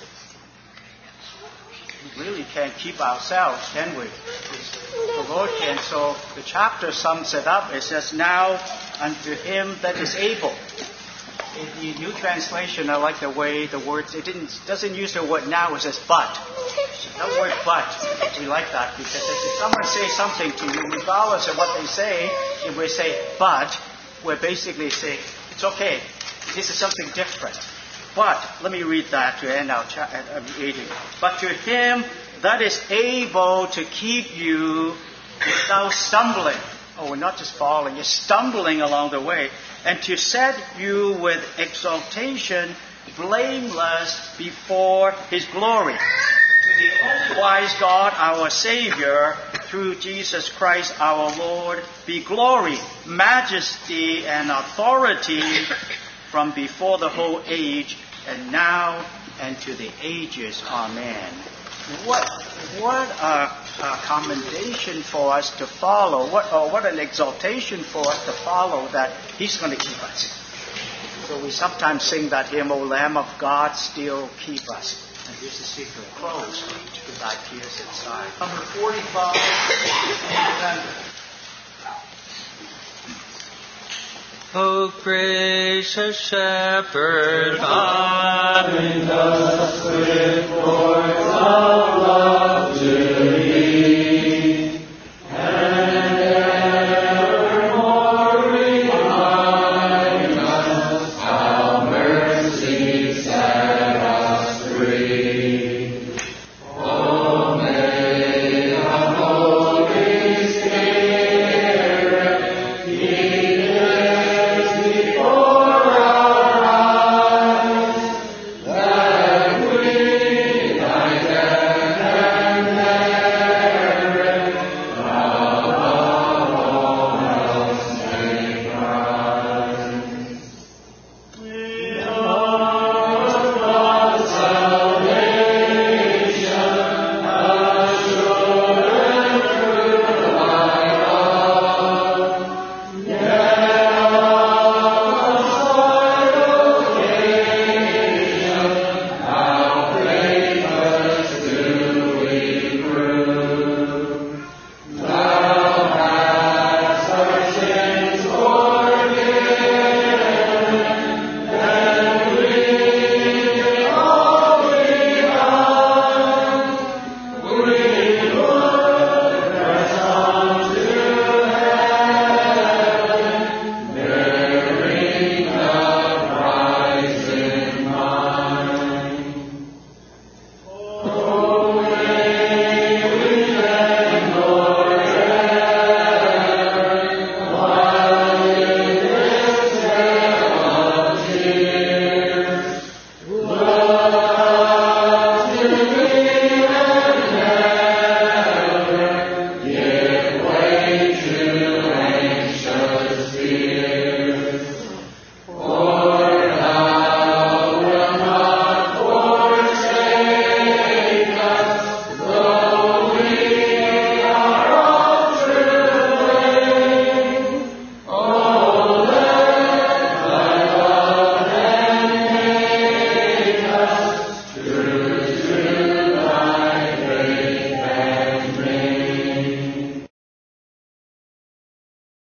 We really can't keep ourselves, can we? The Lord can. So the chapter sums it up. It says, now unto him that is able. In the New Translation, I like the way the words, it didn't, doesn't use the word now, it says but. That word but, we like that, because if someone says something to you, regardless of what they say, if we say but, we're basically saying, it's okay, this is something different. But, let me read that to end our cha- uh, reading. But to him that is able to keep you without stumbling. Oh, we're not just falling, you're stumbling along the way. And to set you with exaltation blameless before his glory. To the only wise God, our Savior, through Jesus Christ our Lord, be glory, majesty, and authority from before the whole age, and now and to the ages. Amen. What what a, a commendation for us to follow, what or what an exaltation for us to follow, that He's going to keep us. So we sometimes sing that hymn, O Lamb of God, still keep us. And here's the secret. Close to thy tears inside. Number forty-five. O gracious shepherd, guide us with cords of love.